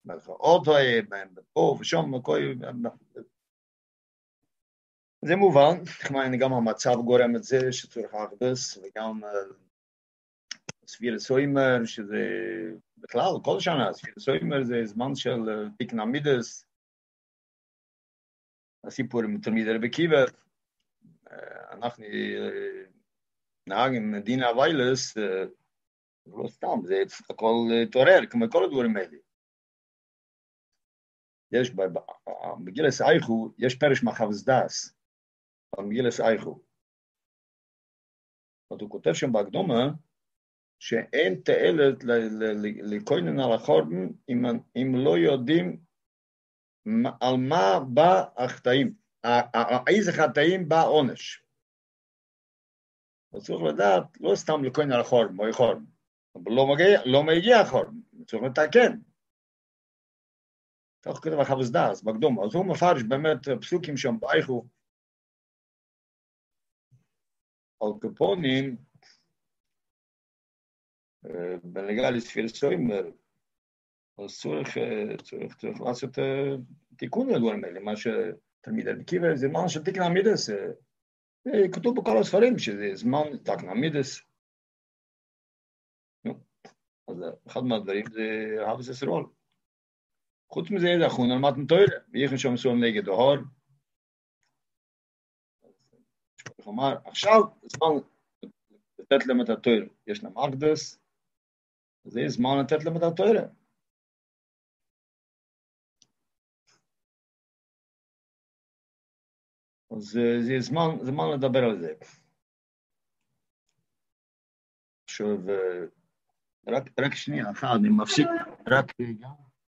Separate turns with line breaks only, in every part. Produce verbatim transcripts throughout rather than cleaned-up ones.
אוטו, פה ושום, זה מובן, כמובן גם המצב גורם את זה שצריך אחדס, וגם ספיר סוימר, שזה בכלל, כל שנה, ספיר סוימר זה זמן של תיקנמידס, הסיפור עם תלמיד רבי עקיבא, אנחנו נהגים דינה ויילס, לא סתם, זה הכל תורר, כמו כל הדברים האלה. יש, בגילס אייכו, יש פרש מחבס דס, בגילס אייכו. הוא כותב שם בהקדומה, שאין תועלת לכהן על החורבן, אם לא יודעים על מה בא החטאים, איזה חטאים בא עונש. צריך לדעת, לא סתם לכהן על החורבן, או חורבן, אבל לא מגיע החורבן, צריך לתקן. כך כתב החבס דס, בהקדומה. אז הוא מפרש באמת פסוקים שם באייכו, על קופונים, בנגע לספיר סוימר, אז צריך, צריך, צריך לעשות תיקון לדברים האלה, מה שתלמיד רבי עקיבא, זה זמן של תיקן המידס, כתוב בכל הספרים שזה זמן תיקן המידס. אז אחד מהדברים זה אהבת ישראל. חוץ מזה, אנחנו נלמד מתוירה, ויחד שם סולם נגד ההור. כלומר, עכשיו, זמן לתת להם את התוירה. יש להם אקדס, זה זמן לתת להם את התוירה. אז זה זמן, זמן לדבר על זה. עכשיו, רק, רק שנייה, אחת, אני מפסיק, רק רגע.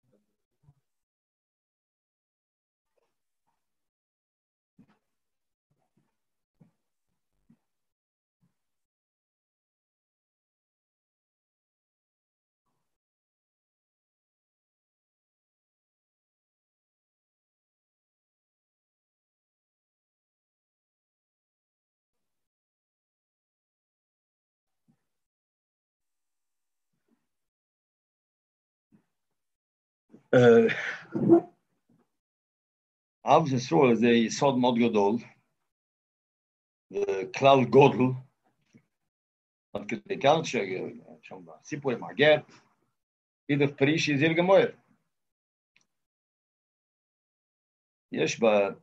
אהבת ישראל זה יסוד מאוד גדול, כלל גודל, עד כדי כך ששם בסיפור עם הגט, אידך פרישי זיר גמויר. יש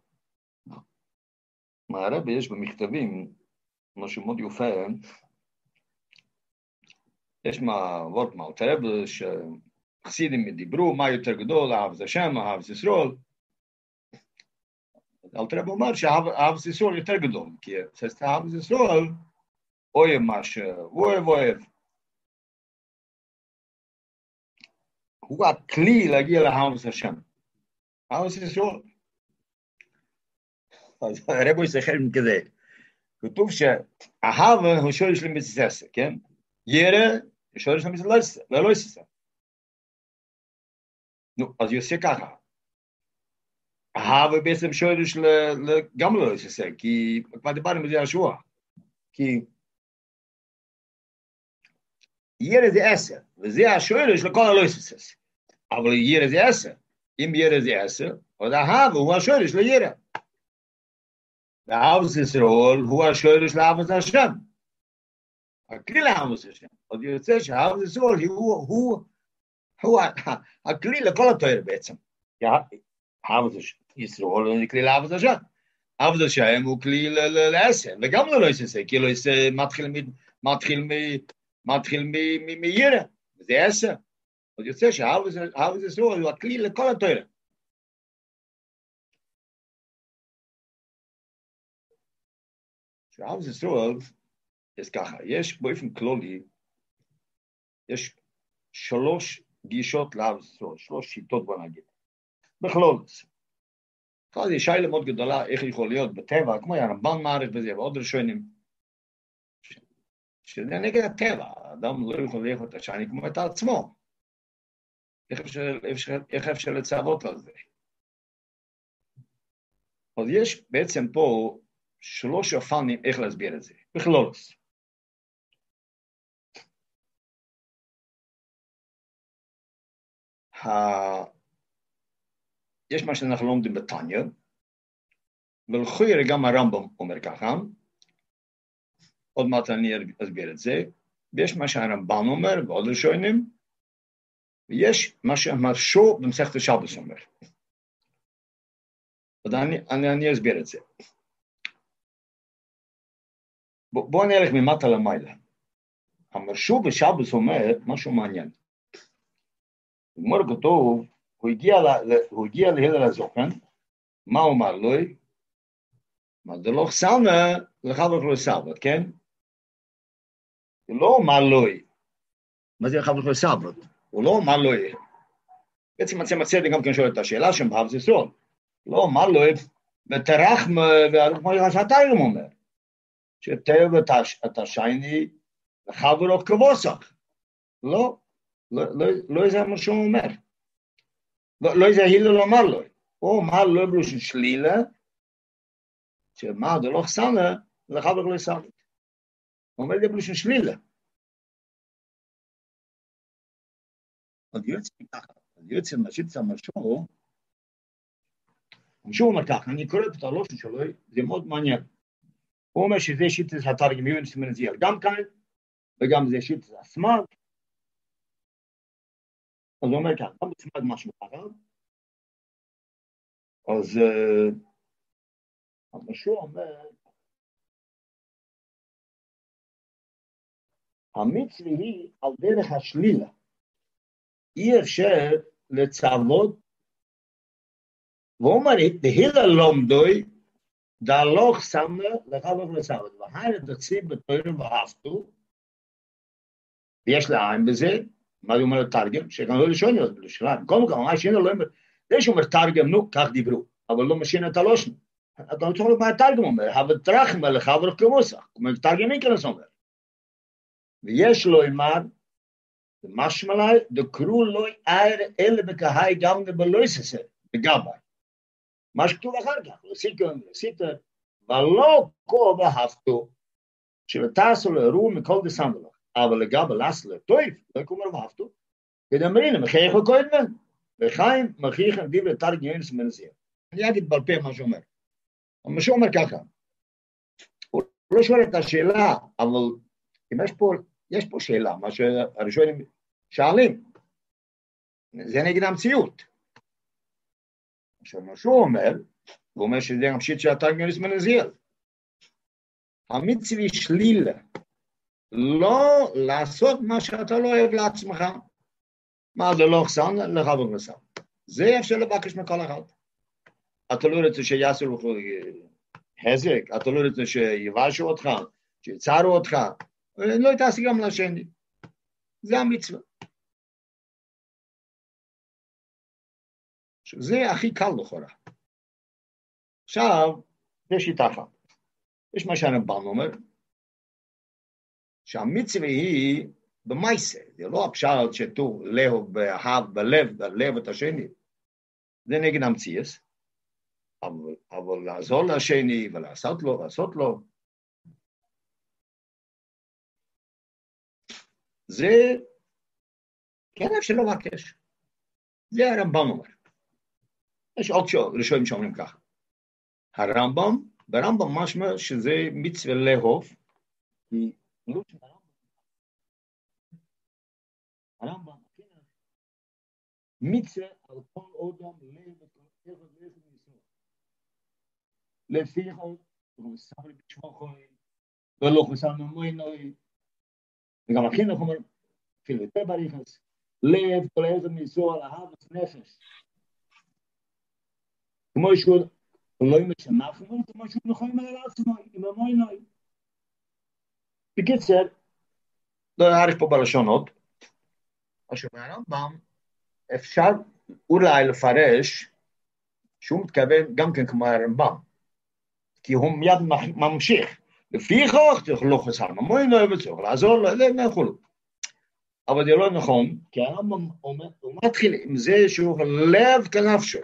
במערב, יש במכתבים, משהו מאוד יפה, יש מה וורט מאלתרב, שחסידים דיברו, מה יותר גדול, אהבת השם, אהבת ישראל, אלתרב אומר שאהבת ישראל יותר גדול, כי אהבת ישראל אוהב מה שהוא אוהב אוהב. הוא הכלי להגיע לאהבת השם. אהבת ישראל. אז הרב יסחר מכזה. כתוב שאהבה הוא שורש למצססה, כן? ירא הוא שורש ללויססה. נו, אז יוצא ככה. אהבה בעצם שורש גם ללויססה, כי כבר דיברנו בזה השבוע. כי ירא זה עשר, וזה השורש לכל הלויססס. אבל ירא זה עשר. אם ירא זה עשר, אז אהבה הוא השורש לירא. ואהבת ישראל הוא השורש לאהבת השם. הכלי לאהבת השם. עוד יוצא שאהבת ישראל הוא הכלי לכל התורה בעצם. אהבת ישראל הוא כלי לאהבת השם. אהבת השם הוא כלי לעשר, וגם לא לעשר, כי לא עשר מתחיל מירא, זה עשר. עוד יוצא שאהבת ישראל הוא הכלי לכל התורה. שאהבת ישראל, אז ככה, יש באופן כללי, יש שלוש גישות לאהבת ישראל, שלוש שיטות בוא נגיד. בכלול. אחת היא שאלה מאוד גדולה, איך יכול להיות בטבע, כמו הרמב"ן מעריך בזה, ועוד ראשונים, שזה נגד הטבע, האדם לא יכול לאהוב את השני כמו את עצמו. איך אפשר, איך אפשר לצוות על זה? אז יש בעצם פה, שלוש אופנים איך להסביר את זה, בכלולוס. יש מה שאנחנו לומדים בתניא, ולכוירא גם הרמב"ם אומר ככה, עוד מעט אני אסביר את זה, ויש מה שהרמב"ן אומר, ועוד ראשונים, ויש מה שהמרשו במסכת שבס אומר. אני, אני, אני אסביר את זה. בואו בוא נלך ממטה למעלה. המרשו בשבס אומר משהו מעניין. בגמרא כתוב, הוא הגיע, הוא הגיע להלל הזקן, מה הוא אמר לו? מה זה לא חסנה, לחבר לו סבת, כן? הוא לא אמר לו, מה זה לחבר לו סבת? הוא לא אמר לו, בעצם מצא מצא גם כן שואל את השאלה שם בהב זה סוד. לא אמר לו, ותרחם, כמו שאתה היום אומר, שתאב את השייני לחברו כבוסך. לא, לא זה מה שהוא אומר. לא זה הילל אמר לו. הוא אמר לו בלושן שלילה, שמה זה לא חסנה, לחברו לא סבת. הוא אומר לי בלושן שלילה. אז יוצא ככה, אז יוצא משיץ המשהו, המשהו אומר ככה, אני קורא את הלושן שלו, זה מאוד מעניין. הוא אומר שזה שיטת התרגם יונס מנזיאל, גם כאן, וגם זה שיטת הסמד. אז הוא אומר ככה, גם בסמד משהו ככה. אז המשהו אומר, המצווה היא על דרך השלילה. אי אפשר לצוות, והוא אומר, דהילל לומדוי, דהלוך סמא לחברך לצוות, והיינו תציב בתוירים ואהבתו, ויש לעין בזה, מה הוא אומר לתרגם, שגם לא לשון להיות בלושלם, כל מקום, מה שינה לא אומר, זה שאומר תרגם, נו, כך דיברו, אבל לא משין את הלושן, אתה לא צריך למה התרגם אומר, אבל תרחמה לחברך כמוסך, כמו תרגם אינקרס אומר, ויש לו אמר, משמע לי, דקרו לא אייר אלה בקהי גם בלויססה, בגבי. מה שכתוב אחר כך, לסיקר, לסיקר, ולא כה בהפתו, שבתעשו להרו מכל דסנדלך, אבל לגבי לסלה טויף, לא יקומר בהפתו, כדאמרינה, מחייך וקוידמן, וחיים מחייכם דיבר תרג יונס מנזיר. אני אגיד בעל פה מה שאומר. מה שאומר ככה, הוא לא שואל את השאלה, אבל אם יש פה, יש פה שאלה, מה שהראשונים שואלים, זה נגד המציאות. עכשיו מה שהוא אומר, הוא אומר שזה גם שיט שהתרג יונס מנזיר. המצווה שלילה, לא לעשות מה שאתה לא אוהב לעצמך, מה זה לא חסן, לחבר נסן. זה אפשר לבקש מכל אחד. אתה לא רוצה שיעשו לך חזק, אתה לא רוצה שיבשו אותך, שיצרו אותך, לא תעשי גם לשני. זה המצווה. זה הכי קל לכאורה. עכשיו, זה שיטה אחת. יש מה שהרמב"ן אומר, שהמצווה היא במעשה, זה לא הפשט שתור לאהוב באהב בלב, בלב את השני. זה נגד המציאות, אבל, אבל לעזור לשני ולעשות לו, לעשות לו, זה כן אפשר לבקש. זה הרמב"ם אומר. יש עוד ראשונים שאומרים ככה. הרמב"ם, ברמב"ם משמע שזה מצווה לאהוב, כי לא של הרמב"ם. הרמב"ם, מצווה על כל אדם לב ותרחב ולב וניסור. לפיכך, הוא מספר בשמוכוי, ולא חוסר ממוינוי, וגם החינוך אומר, אפילו יותר בריחס, לב כל איזה ניסור על אהבת נפש. כמו שהוא לא משמח, כמו שהוא נכון על עצמו, עם המוינוי. בקיצר, לא נעריך פה בלשונות, עכשיו הרמב"ם אפשר אולי לפרש שהוא מתכוון גם כן כמו הרמב"ם, כי הוא מיד ממשיך, לפיכך צריך לא חסר ממוינוי וצריך לעזור לו, לא יכולו. אבל זה לא נכון, כי הרמב"ם הוא מתחיל עם זה שהוא לב כנפשו.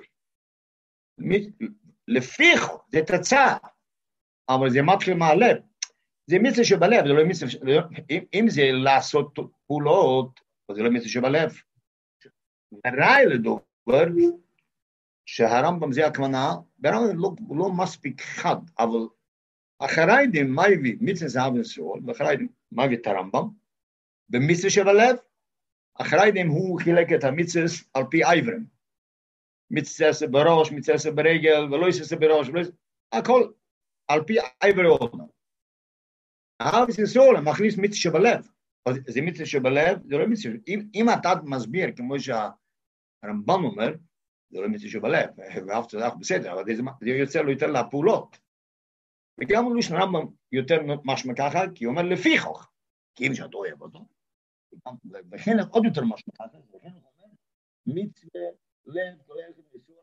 לפיכך זה תצא, אבל זה מתחיל מהלב. זה מצווה שבלב, זה לא מצווה, אם זה לעשות פעולות, זה לא מצווה שבלב. ראי לדובר, שהרמב"ם זה הכוונה, ברמב"ם לא, לא מספיק חד, אבל החריידים, מה הביא? מצווה זהב וסול, והחריידים, מה הביא את הרמב"ם? במצווה שבלב, החריידים הוא חילק את המצווה על פי עברים. מצווה בראש, מצווה ברגל, ולא יססה בראש, ולא... הכל על פי עברי אורנה. האב וסול מכניס מצווה שבלב. זה מצווה שבלב, זה לא מצווה. אם, אם אתה מסביר, כמו שהרמב"ם אומר, זה לא מצווה שבלב, ואף צדק בסדר, אבל זה, זה יוצא לו יותר לפעולות. וגם הוא לשן הרמב"ם יותר משמע ככה, כי הוא אומר לפיכך, כי אם שאתה אוהב אותו, וכן עוד יותר משמע ככה, וכן הוא אומר, מצווה לב, כולל וסול,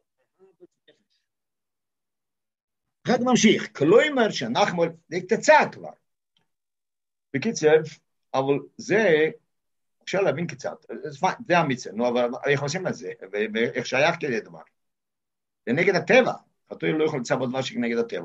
אחר כך ממשיך, כלא אומר שאנחנו, זה קצצה כבר. בקיצר, אבל זה, אפשר להבין קצת, זה המצווה, נו, אבל איך עושים את זה, ואיך שייך כזה דבר. זה נגד הטבע, חתול לא יכול לצוות דבר שכנגד הטבע.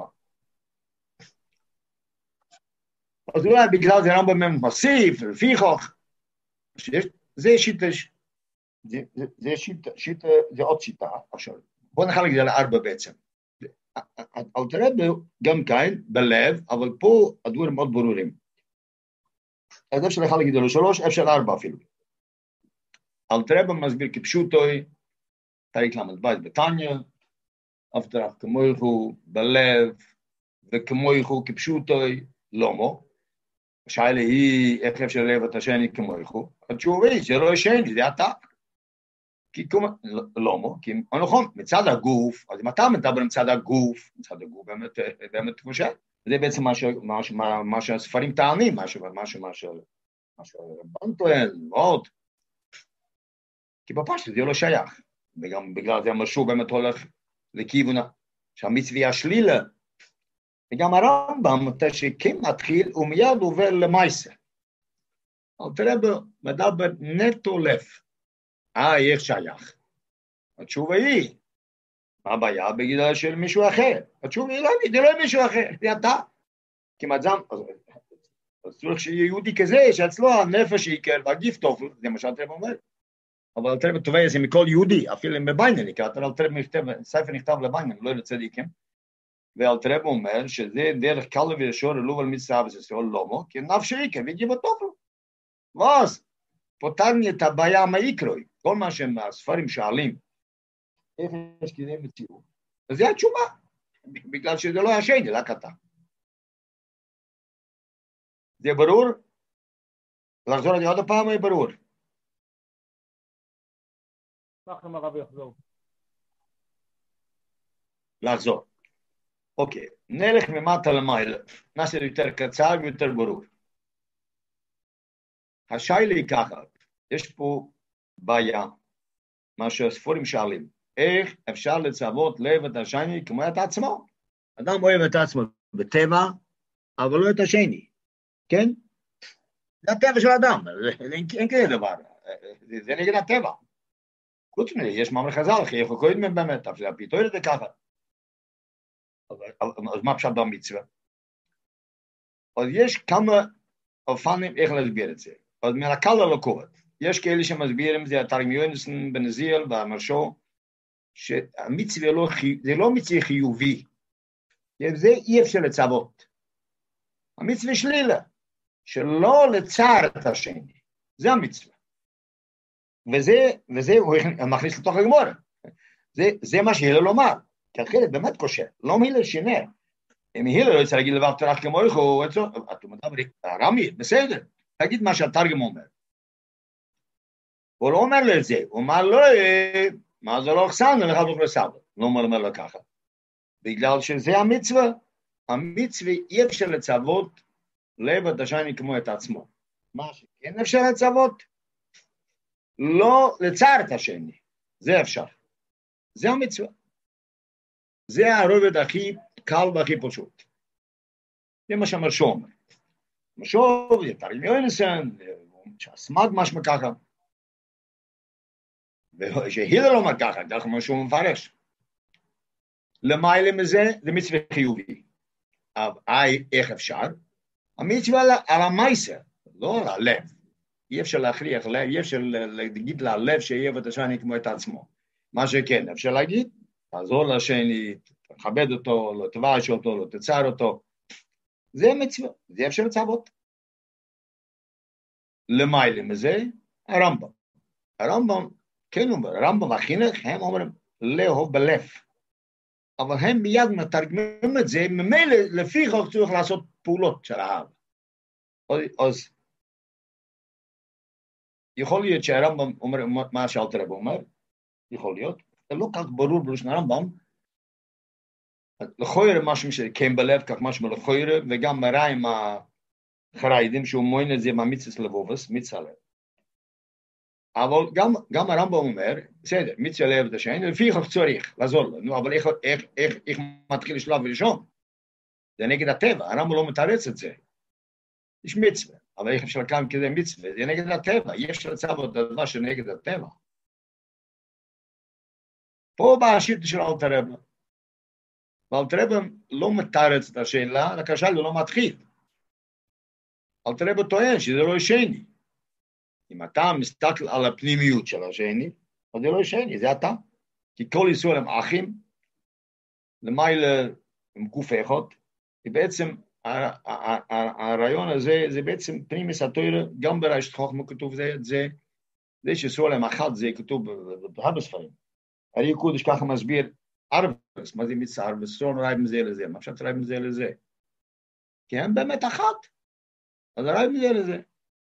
אז אולי בגלל זה רמב"ם מוסיף, לפיכך, זה שיטה, זה שיטה, שיטה, זה עוד שיטה, עכשיו, בואו נחלק את זה לארבע בעצם. אל תראה גם כאן, בלב, אבל פה הדברים מאוד ברורים. אז אפשר לחלק את זה לשלוש, אפשר לארבע אפילו. אל תראה במסביר כפשוטוי, תריק למד בית בתניא, אבטרח כמויכו בלב, וכמויכו כפשוטוי, לומו. השאלה היא, איך אפשר לב את השני כמויכו? התשובה היא, זה לא השני, זה אתה. כי כמו, לומו, כי נכון, מצד הגוף, אז אם אתה מדבר מצד הגוף, מצד הגוף באמת, באמת כמו זה בעצם מה, ש, מה, מה, מה שהספרים טענים, מה שהרמב"ם טוען, מאוד. כי בפשטות זה לא שייך, וגם בגלל זה משהו באמת הולך לכיוון שהמצווה השלילה, וגם הרמב"ם, אתה שכן מתחיל, הוא מיד עובר למעשה. אבל תראה, מדבר נטו לב. אה, איך שייך? התשובה היא, מה הבעיה בגלל של מישהו אחר? התשובה היא לא, זה לא מישהו אחר, זה אתה. כמעט זם, אז צריך שיהיה יהודי כזה, שאצלו הנפש יקר, והגיף טוב, זה מה שאתה אומר. אבל אתה תובע זה מכל יהודי, אפילו בביינני, כי אתה ספר נכתב לביינני, לא לצדיקים, ואלתרב אומר שזה דרך קל וישר אלו על מצווה וסיסול לומו, כי נפש יקר וגיב טוב לו. ואז, פותרני את הבעיה מהעיקרוי, כל מה שהם הספרים שואלים, איך יש כדי מציאות? אז זה התשובה, בגלל שזה לא השני, רק אתה. זה ברור? לחזור על זה עוד הפעם, זה ברור.
כך אמר רבי יחזור.
לחזור. אוקיי, נלך ממטה למעלה, נעשה יותר קצר ויותר ברור. השאלה היא ככה, יש פה בעיה, מה שהספרים שואלים, איך אפשר לצוות לב את השני כמו את עצמו? אדם אוהב את עצמו בטבע, אבל לא את השני, כן? זה הטבע של האדם, אין כזה דבר, זה נגד הטבע. חוץ מזה, יש מאמר חז"ל, אחי, איך הוא קוראים מהם באמת, אבל הפיתוי לזה ככה. אז מה פשוט במצווה? אז יש כמה אופנים איך להסביר את זה. אז מהקל ללקורת. יש כאלה שמסבירים, זה התרגם יונסון בנזיל והמרשו, שהמצווה לא, זה לא מצווה חיובי. זה אי אפשר לצוות. המצווה שלילה, שלא לצער את השני. זה המצווה. וזה, וזה הוא מכניס לתוך הגמרא. זה, זה מה שהילל לומר. כי התחילה באמת קושר. לא מהילל שינר. אם הילל לא יצא להגיד לבב תרח כמויך, הוא עצו, אתה מדבר, רמי, בסדר. תגיד מה שהתרגם אומר. הוא לא אומר לו את זה. הוא אומר לו, מה זה לא אכסן, אני חייב לך סבא. לא אומר לו ככה. בגלל שזה המצווה. המצווה אי אפשר לצוות לב את השני כמו את עצמו. מה שכן אפשר לצוות? לא לצער את השני. זה אפשר. זה המצווה. זה הרובד הכי קל והכי פשוט. זה מה שהמרשו אומר. מרשו, זה תרגם יונסון, שהסמד משמע ככה. ושהילל לא אומר ככה, ככה מה שהוא מפרש. למעלה מזה, זה מצווה חיובי. אבל איך אפשר? המצווה על המייסר, לא על הלב. אי אפשר להכריח לב, אי אפשר להגיד ללב שיהיה את השני כמו את עצמו. מה שכן, אפשר להגיד, תעזור לשני, תכבד אותו, לא תבייש אותו, לא תצער אותו. זה מצווה, זה אפשר לצוות. למעלה מזה, הרמב"ם. הרמב"ם, כן אומר, הרמב"ם והחינוך, הם אומרים, לאהוב בלב. אבל הם מיד מתרגמים את זה, ממילא לפי חוק צריך לעשות פעולות של האהבה. אז יכול להיות שהרמב"ם אומר, מה שאלתר רבי אומר, יכול להיות, זה לא כך ברור בלשון הרמב"ם, לכוירה משהו שכן בלב, כך משהו לכוירה, וגם מראים החריידים, שהוא מוין את זה מהמיצס לבובס, מיצה לב. אבל גם, גם הרמב"ם אומר, בסדר, מיצה לב את השני, לפי כך צריך לעזור לו, נו, אבל איך, איך, איך, איך מתחיל לשלב ראשון? זה נגד הטבע, הרמב"ם לא מתרץ את זה. יש מצווה, אבל איך אפשר לקיים כזה מצווה? זה נגד הטבע, יש לצוות דבר שנגד הטבע. פה בא השיטה של אלתר רבי. ואלתר רבי לא מתרץ את השאלה, רק השאלה לא מתחיל. אלתר רבי טוען שזה לא שני. אם אתה מסתכל על הפנימיות של השני, אז זה לא שני, זה אתה. כי כל ישראל הם אחים, למעלה הם גוף אחד, ובעצם הרעיון הזה, זה בעצם פנימיס התורה, גם ברשת חוכמה כתוב זה, זה, זה שישראל הם אחד, זה כתוב בהרבה ספרים. הרי קודש ככה מסביר, ארבס, מה זה מצער, וסרון רייב מזה לזה, מה אפשר רייב מזה לזה? כי הם באמת אחת, אז רייב מזה לזה.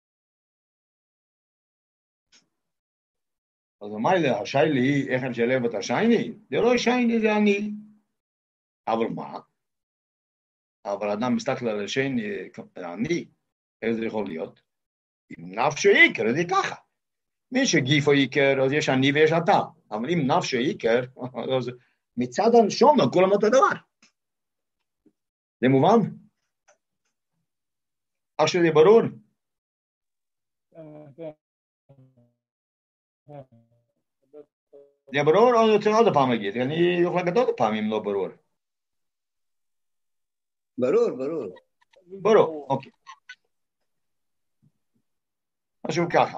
אז אמר לי, השיילי היא, איך הם שלב את השייני? זה לא שייני, זה אני. אבל מה? אבל אדם מסתכל על השייני, אני, איך זה יכול להיות? אם נפשו עיקר, זה ככה. מי שגיפו עיקר, אז יש אני ויש אתה. אבל אם נפשו עיקר, אז מצד הנשום, כולם אותו דבר. זה מובן? עכשיו זה ברור? זה ברור או אני רוצה עוד פעם להגיד? אני יכול להגיד עוד פעם אם לא ברור.
ברור, ברור.
ברור, אוקיי. משהו ככה.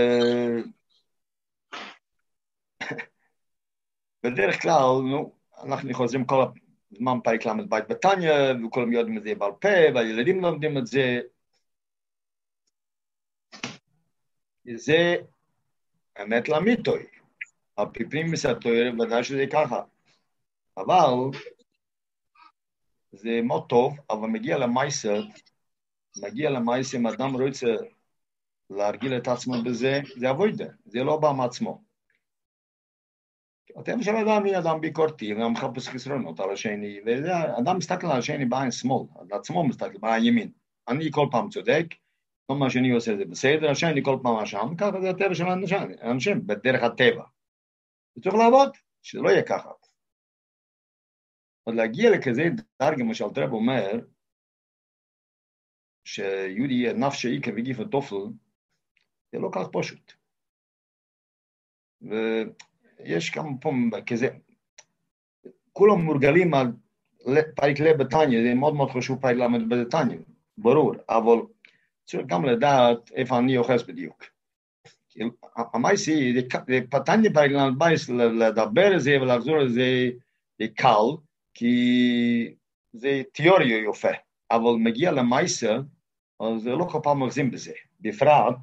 בדרך כלל, נו, אנחנו חוזרים כל הזמן פרק למד בית בתניא, וכולם יודעים את זה בעל פה, והילדים לומדים את זה. זה אמת לאמיתוי. על פי פנימיס התורה, ודאי שזה ככה. אבל זה מאוד טוב, אבל מגיע למעשה, מגיע למעשה, אם אדם רוצה להרגיל את עצמו בזה, זה עבודה, זה לא בא מעצמו. אתם של אדם היא אדם ביקורתי, וגם מחפש חסרונות על השני, ואדם מסתכל על השני בעין שמאל, על עצמו מסתכל בעין ימין. אני כל פעם צודק, כל מה שאני עושה זה בסדר, השני כל פעם אשם, ככה זה הטבע של האנשים, בדרך הטבע. זה צריך לעבוד, שזה לא יהיה ככה. עוד להגיע לכזה דרגה, מה שאלתר רבי אומר, שיהודי יהיה נפש עיקר וגיף התופל, זה לא כך פשוט. ויש כמה פעמים כזה, כולם מורגלים על פרק לב בתניא, זה מאוד מאוד חשוב פרק למד בתניא, ברור, אבל צריך גם לדעת איפה אני אוחז בדיוק. המייסי, זה פתניה פרק למד בייס לדבר על זה ולחזור על זה, זה קל, כי זה תיאוריה יופה, אבל מגיע למייסה, אז לא כל פעם מרזים בזה. בפרט,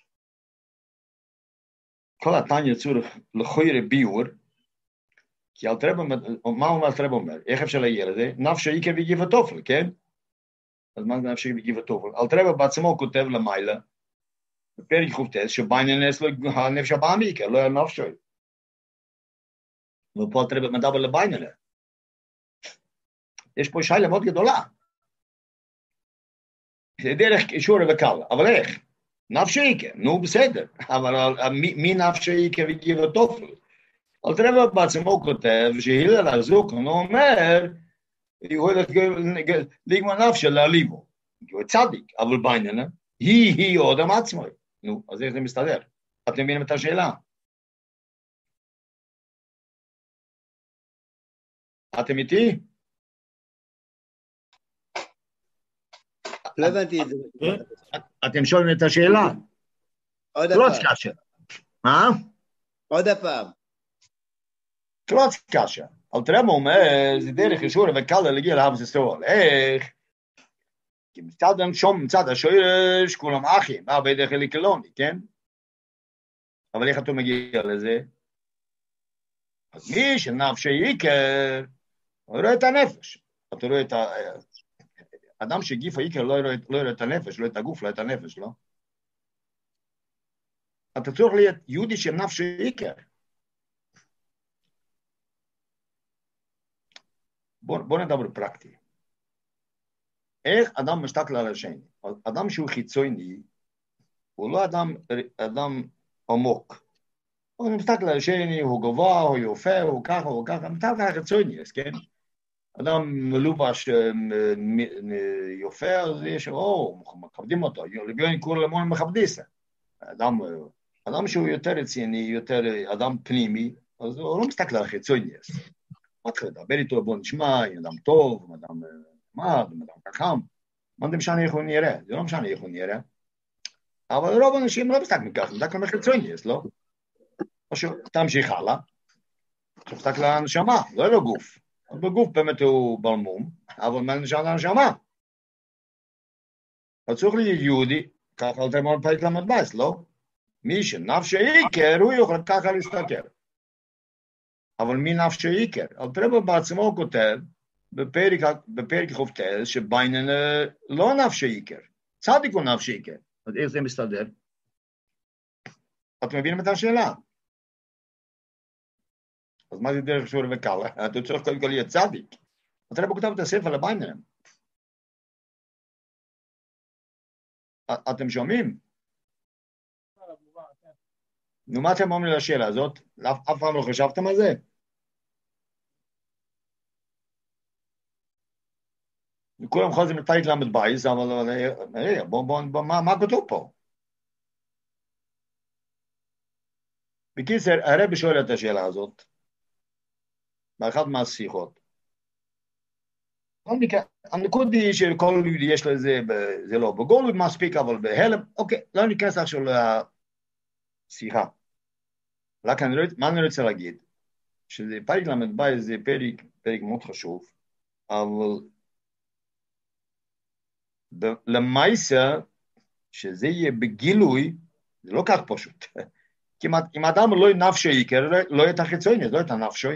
כל התניה צורך לכוירה ביור, כי אלתר רבי, מה אומר אלתר רבי אומר? איך אפשר להגיע לזה? נפש עיקר וגיף התופל, כן? אז מה זה נפש עיקר וגיף התופל? אלתר רבי בעצמו כותב למעלה, בפרק חופטס, שביינן נס לו הנפש הבאה מעיקר, לא היה נפשו. ופה אלתר רבי מדבר לביינן. יש פה שאלה מאוד גדולה. זה דרך אישור וקל, אבל איך? נפש עיקר, נו בסדר, אבל מי נפש עיקר וגיף התופל? אלתר רבי בעצמו כותב שהילל הזוקן אומר, הוא הולך לגמר נפש להליבו, הוא צדיק, אבל בעניין, היא היא אדם עצמו. נו, אז איך זה מסתדר? אתם מבינים את השאלה? אתם איתי?
לא הבנתי את זה.
אתם שואלים את השאלה?
עוד
קלוץ
הפעם.
קשה. מה?
עוד הפעם.
קלוץ קשה. אל תראה מה אומר, זה דרך ישור וקל להגיע לאהבת ישראל. איך? כי מצד שום, מצד השורש, כולם אחים, הרבה דרך אליקלוני, כן? אבל איך אתה מגיע לזה? אז מי שנפשי עיקר, הוא רואה את הנפש. אתה רואה את ה... אדם שגיף העיקר לא רואה, לא רואה את הנפש, לא את הגוף, לא את הנפש, לא? אתה צריך להיות יהודי של נפשי עיקר. בוא, בוא נדבר פרקטי. איך אדם מסתכל על השני? אדם שהוא חיצוני, הוא לא אדם, אדם עמוק. הוא מסתכל על השני, הוא גבוה, הוא יפה, הוא ככה, הוא ככה, מסתכל על חיצוני, כן? אדם מלובש יפה, אז יש, או, מכבדים אותו, לביון כול למון מכבדיסה. אדם, אדם שהוא יותר רציני, יותר אדם פנימי, אז הוא לא מסתכל על חיצוני. מתחיל לדבר איתו, בוא נשמע, אדם טוב, אדם מעד, אדם חכם. מה זה משנה איך הוא נראה? זה לא משנה איך הוא נראה. אבל רוב האנשים לא מסתכלים ככה, מסתכלים לחיצוני, לא? פשוט תמשיך הלאה. מסתכל על הנשמה, לא על הגוף. בגוף באמת הוא בלמום, אבל מה נשאר לנשמה? אז צריך להיות יהודי, ככה על תמר פרק למד בייס, לא? מי שנפשי עיקר, הוא יוכל ככה להסתכל. אבל מי נפשי עיקר? על תראה בעצמו כותב, בפרק, בפרק חופטל, שביינן לא נפשי עיקר, צדיק הוא נפשי עיקר. אז איך זה מסתדר? אתם מבינים את השאלה? אז מה זה דרך שור וקל? אתה צריך קודם כל להיות צדיק. אתה רואה בכתב את הספר לביינם. אתם שומעים? נו, מה אתם אומרים לשאלה הזאת? אף פעם לא חשבתם על זה? כולם חוזרים לפרק למד בייס, אבל בוא, בוא, בוא, מה, מה כתוב פה? בקיצר, הרב שואל את השאלה הזאת. באחת מהשיחות. הנקוד היא שכל יהודי יש לזה, זה לא בגולות מספיק, אבל בהלם, אוקיי, לא ניכנס עכשיו לשיחה. מה אני רוצה להגיד? שזה פרק למד בייס, זה פרק, פרק מאוד חשוב, אבל למעשה, שזה יהיה בגילוי, זה לא כך פשוט. כי אם אדם לא נפשי עיקר, לא יהיה את החיצוני, לא יהיה את הנפשי.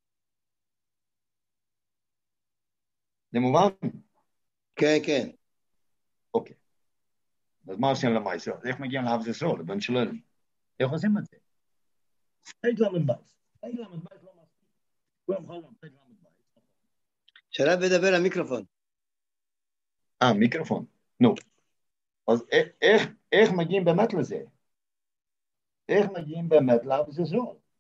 זה מובן?
כן, כן.
אוקיי. אז מה עושים למעשה? איך מגיעים לאהבת ישראל, לבן שלנו? איך עושים את זה? פרק למד בייס. פרק למד בייס לא מספיק. כולם חוזרים, פרק למד בייס.
שלב לדבר למיקרופון.
אה, מיקרופון. נו. אז איך, איך מגיעים באמת לזה? איך מגיעים באמת לאהבת ישראל?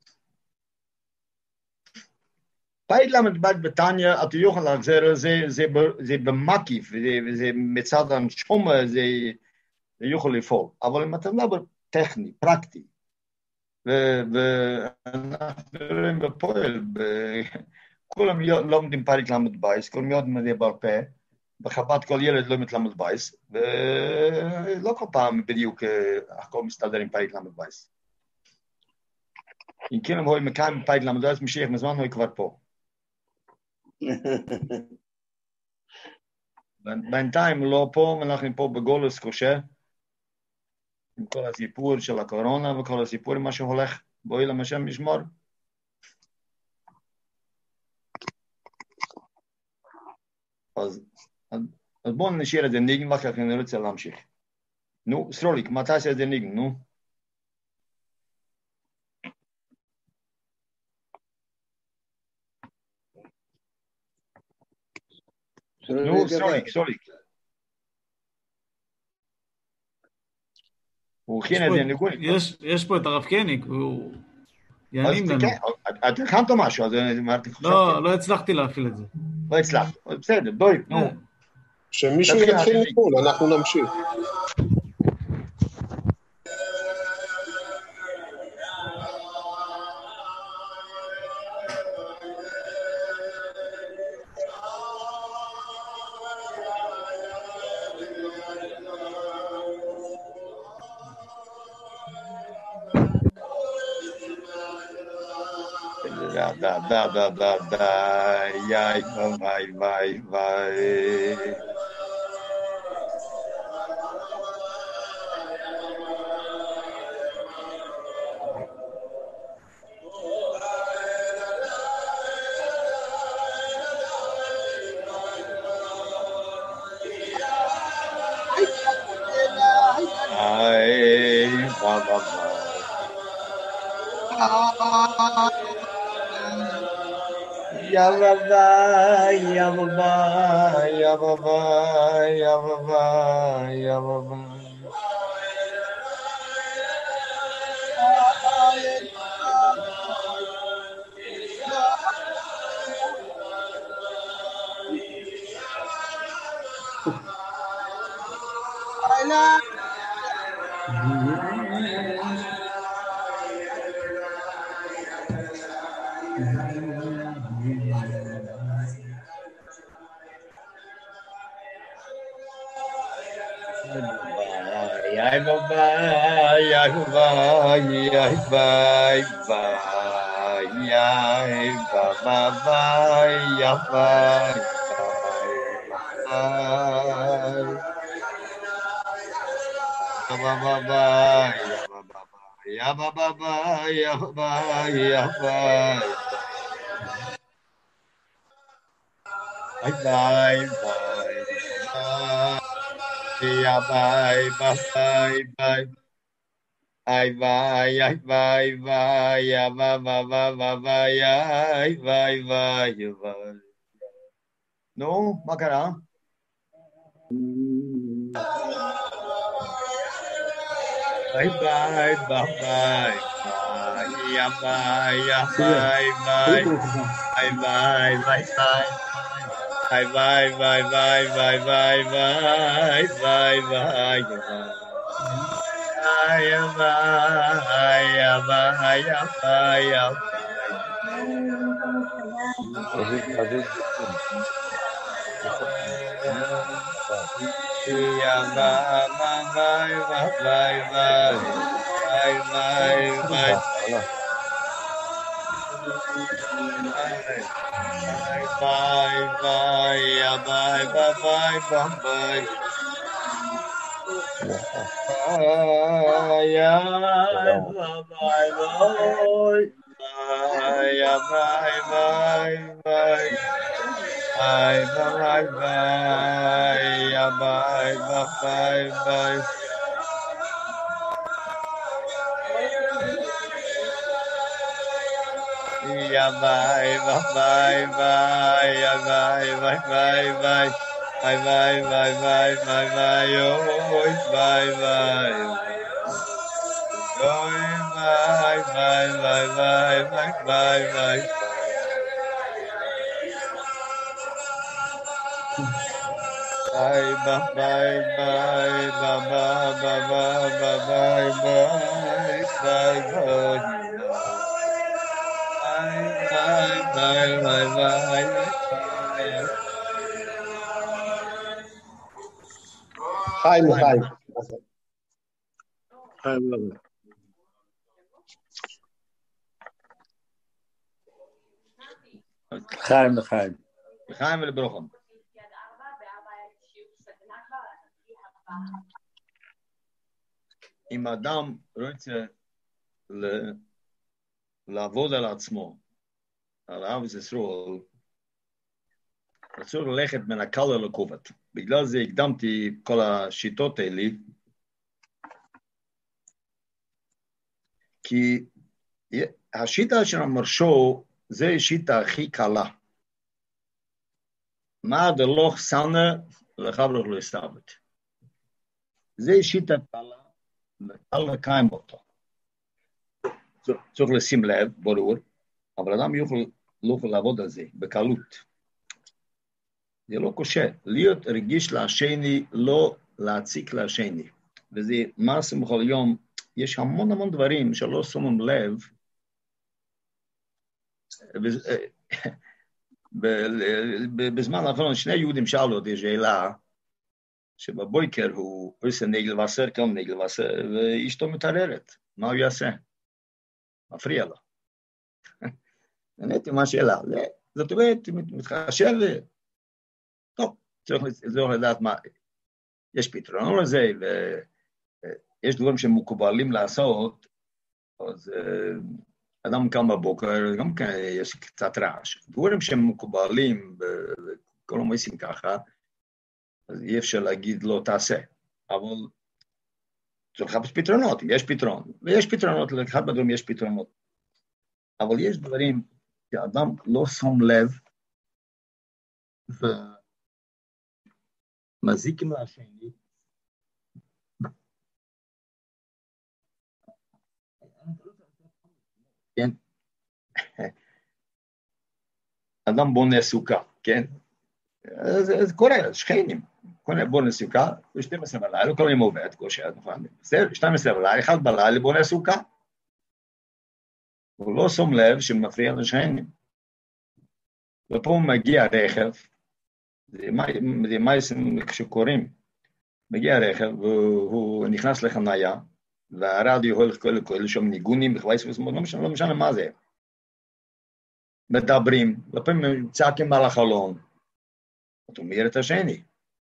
פרק למד בייס בתניא, אתה יוכל להחזר, זה, זה, זה במקיף, זה, זה מצד הנשום, זה, זה יוכל לפעול. אבל אם אתה מדבר טכני, פרקטי, ואנחנו רואים בפועל, כולם לומדים פרק למד בייס, כולם יודעים את זה בעל פה, בחב"ד כל ילד לא מתלמד בייס, ולא כל פעם בדיוק הכל מסתדר עם פרק למד בייס. אם כן, הוא מקיים פרק למד בייס, משיח מזמן הוא כבר פה. בינתיים הוא לא פה, ואנחנו פה בגולוס קשה, עם כל הסיפור של הקורונה, וכל הסיפור עם מה שהולך, בואי למשם משמור. אז, אז, אז בואו נשאיר את זה ניגן, ואחר כך אני רוצה להמשיך. נו, סרוליק, מה תעשה את זה ניגן, נו? נו, סרוליק, סרוליק. הוא הכין את זה ניגונים.
יש פה את הרב קניק, הוא יענים לנו.
אתה הכנת משהו, אז אמרתי חשבתי.
לא, לא הצלחתי להפעיל את זה.
לא הצלחת, בסדר, בואי, נו.
שמישהו יתחיל ניגון, אנחנו נמשיך.
da da da da da ya vai vai vai ai va va va ya va va ya va va ya va va ya va va ya va va Ay bye ay bye ay bye bye ay bye bye ya bye bye bye ya bye bye ya bye ya bye ay bye bye ya bye bye bye Ai vai, ai vai, vai, ai vai, vai, vai, vai, vai, ai vai, vai, vai. No, Macará? Vai, vai, vai, vai, vai, ai vai, ai vai, vai, ai vai, vai, vai. Ai vai, vai, vai, vai, vai, vai, vai, vai, vai. Ay, ay, ay, ay, ay, ay. Ya ba ba ba ba ba ba ba ba bye bye ya bye bye bye bye bye ya bye bye bye ya bye bye bye bye bye bye ya bye bye bye bye ya bye bye bye bye ya bye bye bye bye bye bye bye bye bye bye oh bye bye oh bye bye bye bye bye bye bye bye bye bye bye bye bye bye bye bye bye bye Bye, bye, bye, bye, bye.
חיים, חיים.
חיים רבי.
חיים לחיים.
לחיים ולברוכם. אם אדם רוצה לעבוד על עצמו, על אהבת ישראל, רצו ללכת מן הקל אל הכובד. בגלל זה הקדמתי כל השיטות האלה, כי השיטה של המרשו זה השיטה הכי קלה. מה דלוך סנה לחברוך לא הסתבת. זה שיטה קלה, וקל לקיים אותו. צריך לשים לב, ברור, אבל אדם יוכל, לא יכול לעבוד על זה, בקלות. זה לא קשה. להיות רגיש לשני, לא להציק לשני. וזה מעשה בכל יום, יש המון המון דברים שלא שמים לב, בזמן האחרון שני יהודים שאלו אותי שאלה, שבבויקר הוא עושה נגל וסר, כמה נגל וסר, ואשתו מתערערת. מה הוא יעשה? מפריע לו. נהניתי מהשאלה. זאת אומרת, מתחשב, טוב, צריך לדעת מה, יש פתרון לזה, ויש דברים שמקובלים לעשות, אז אדם קם בבוקר, גם כן יש קצת רעש. דברים שמקובלים, וכל המעשים ככה, אז אי אפשר להגיד לא תעשה, אבל צריך לחפש פתרונות, יש פתרון, ויש פתרונות, לאחד מהדברים יש פתרונות, אבל יש דברים שאדם לא שם לב, ומזיקים לשני, כן? אדם בונה סוכה, כן? זה קורה, שכנים, בונה סוכה, ב-שתים עשרה בלילה, כל יום עובד, כל שעה, נכון? שתים עשרה בלילה, אחד בלילה בונה סוכה. הוא לא שם לב שמפריע לשכנים. ופה הוא מגיע רכב, זה מייסים שקוראים, מגיע רכב, והוא נכנס לחניה, והרדיו הולך כל הכל, שם ניגונים, בכווייס וסמוד, לא משנה, לא משנה מה זה. מדברים, לפעמים צעקים על החלון, אתה אומר את השני.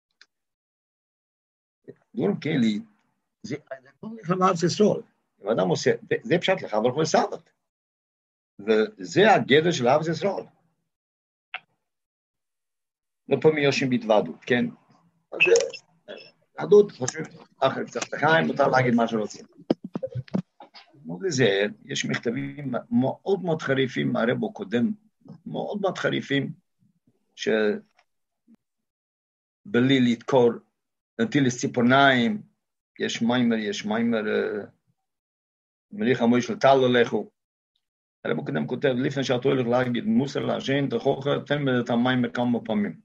דברים כאלה, זה לא נכלמה על ססול. אם אדם עושה, זה פשט לך, אבל הוא סבת. וזה הגדר של אהב ססול. לפעמים יושבים בהתוועדות, כן? אז התוועדות, חושב, אחר קצת לחיים, מותר להגיד מה שרוצים. לזה, יש מכתבים מאוד מאוד חריפים, מהרבו קודם, מאוד מאוד חריפים, שבלי לתקור, נטילס ציפורניים, יש מיימר, יש מיימר, מליך המוי של טל הולכו. הרבו קודם כותב, לפני שאתה הולך להגיד מוסר להשן, תחוך, תן me את המיימר כמה פעמים.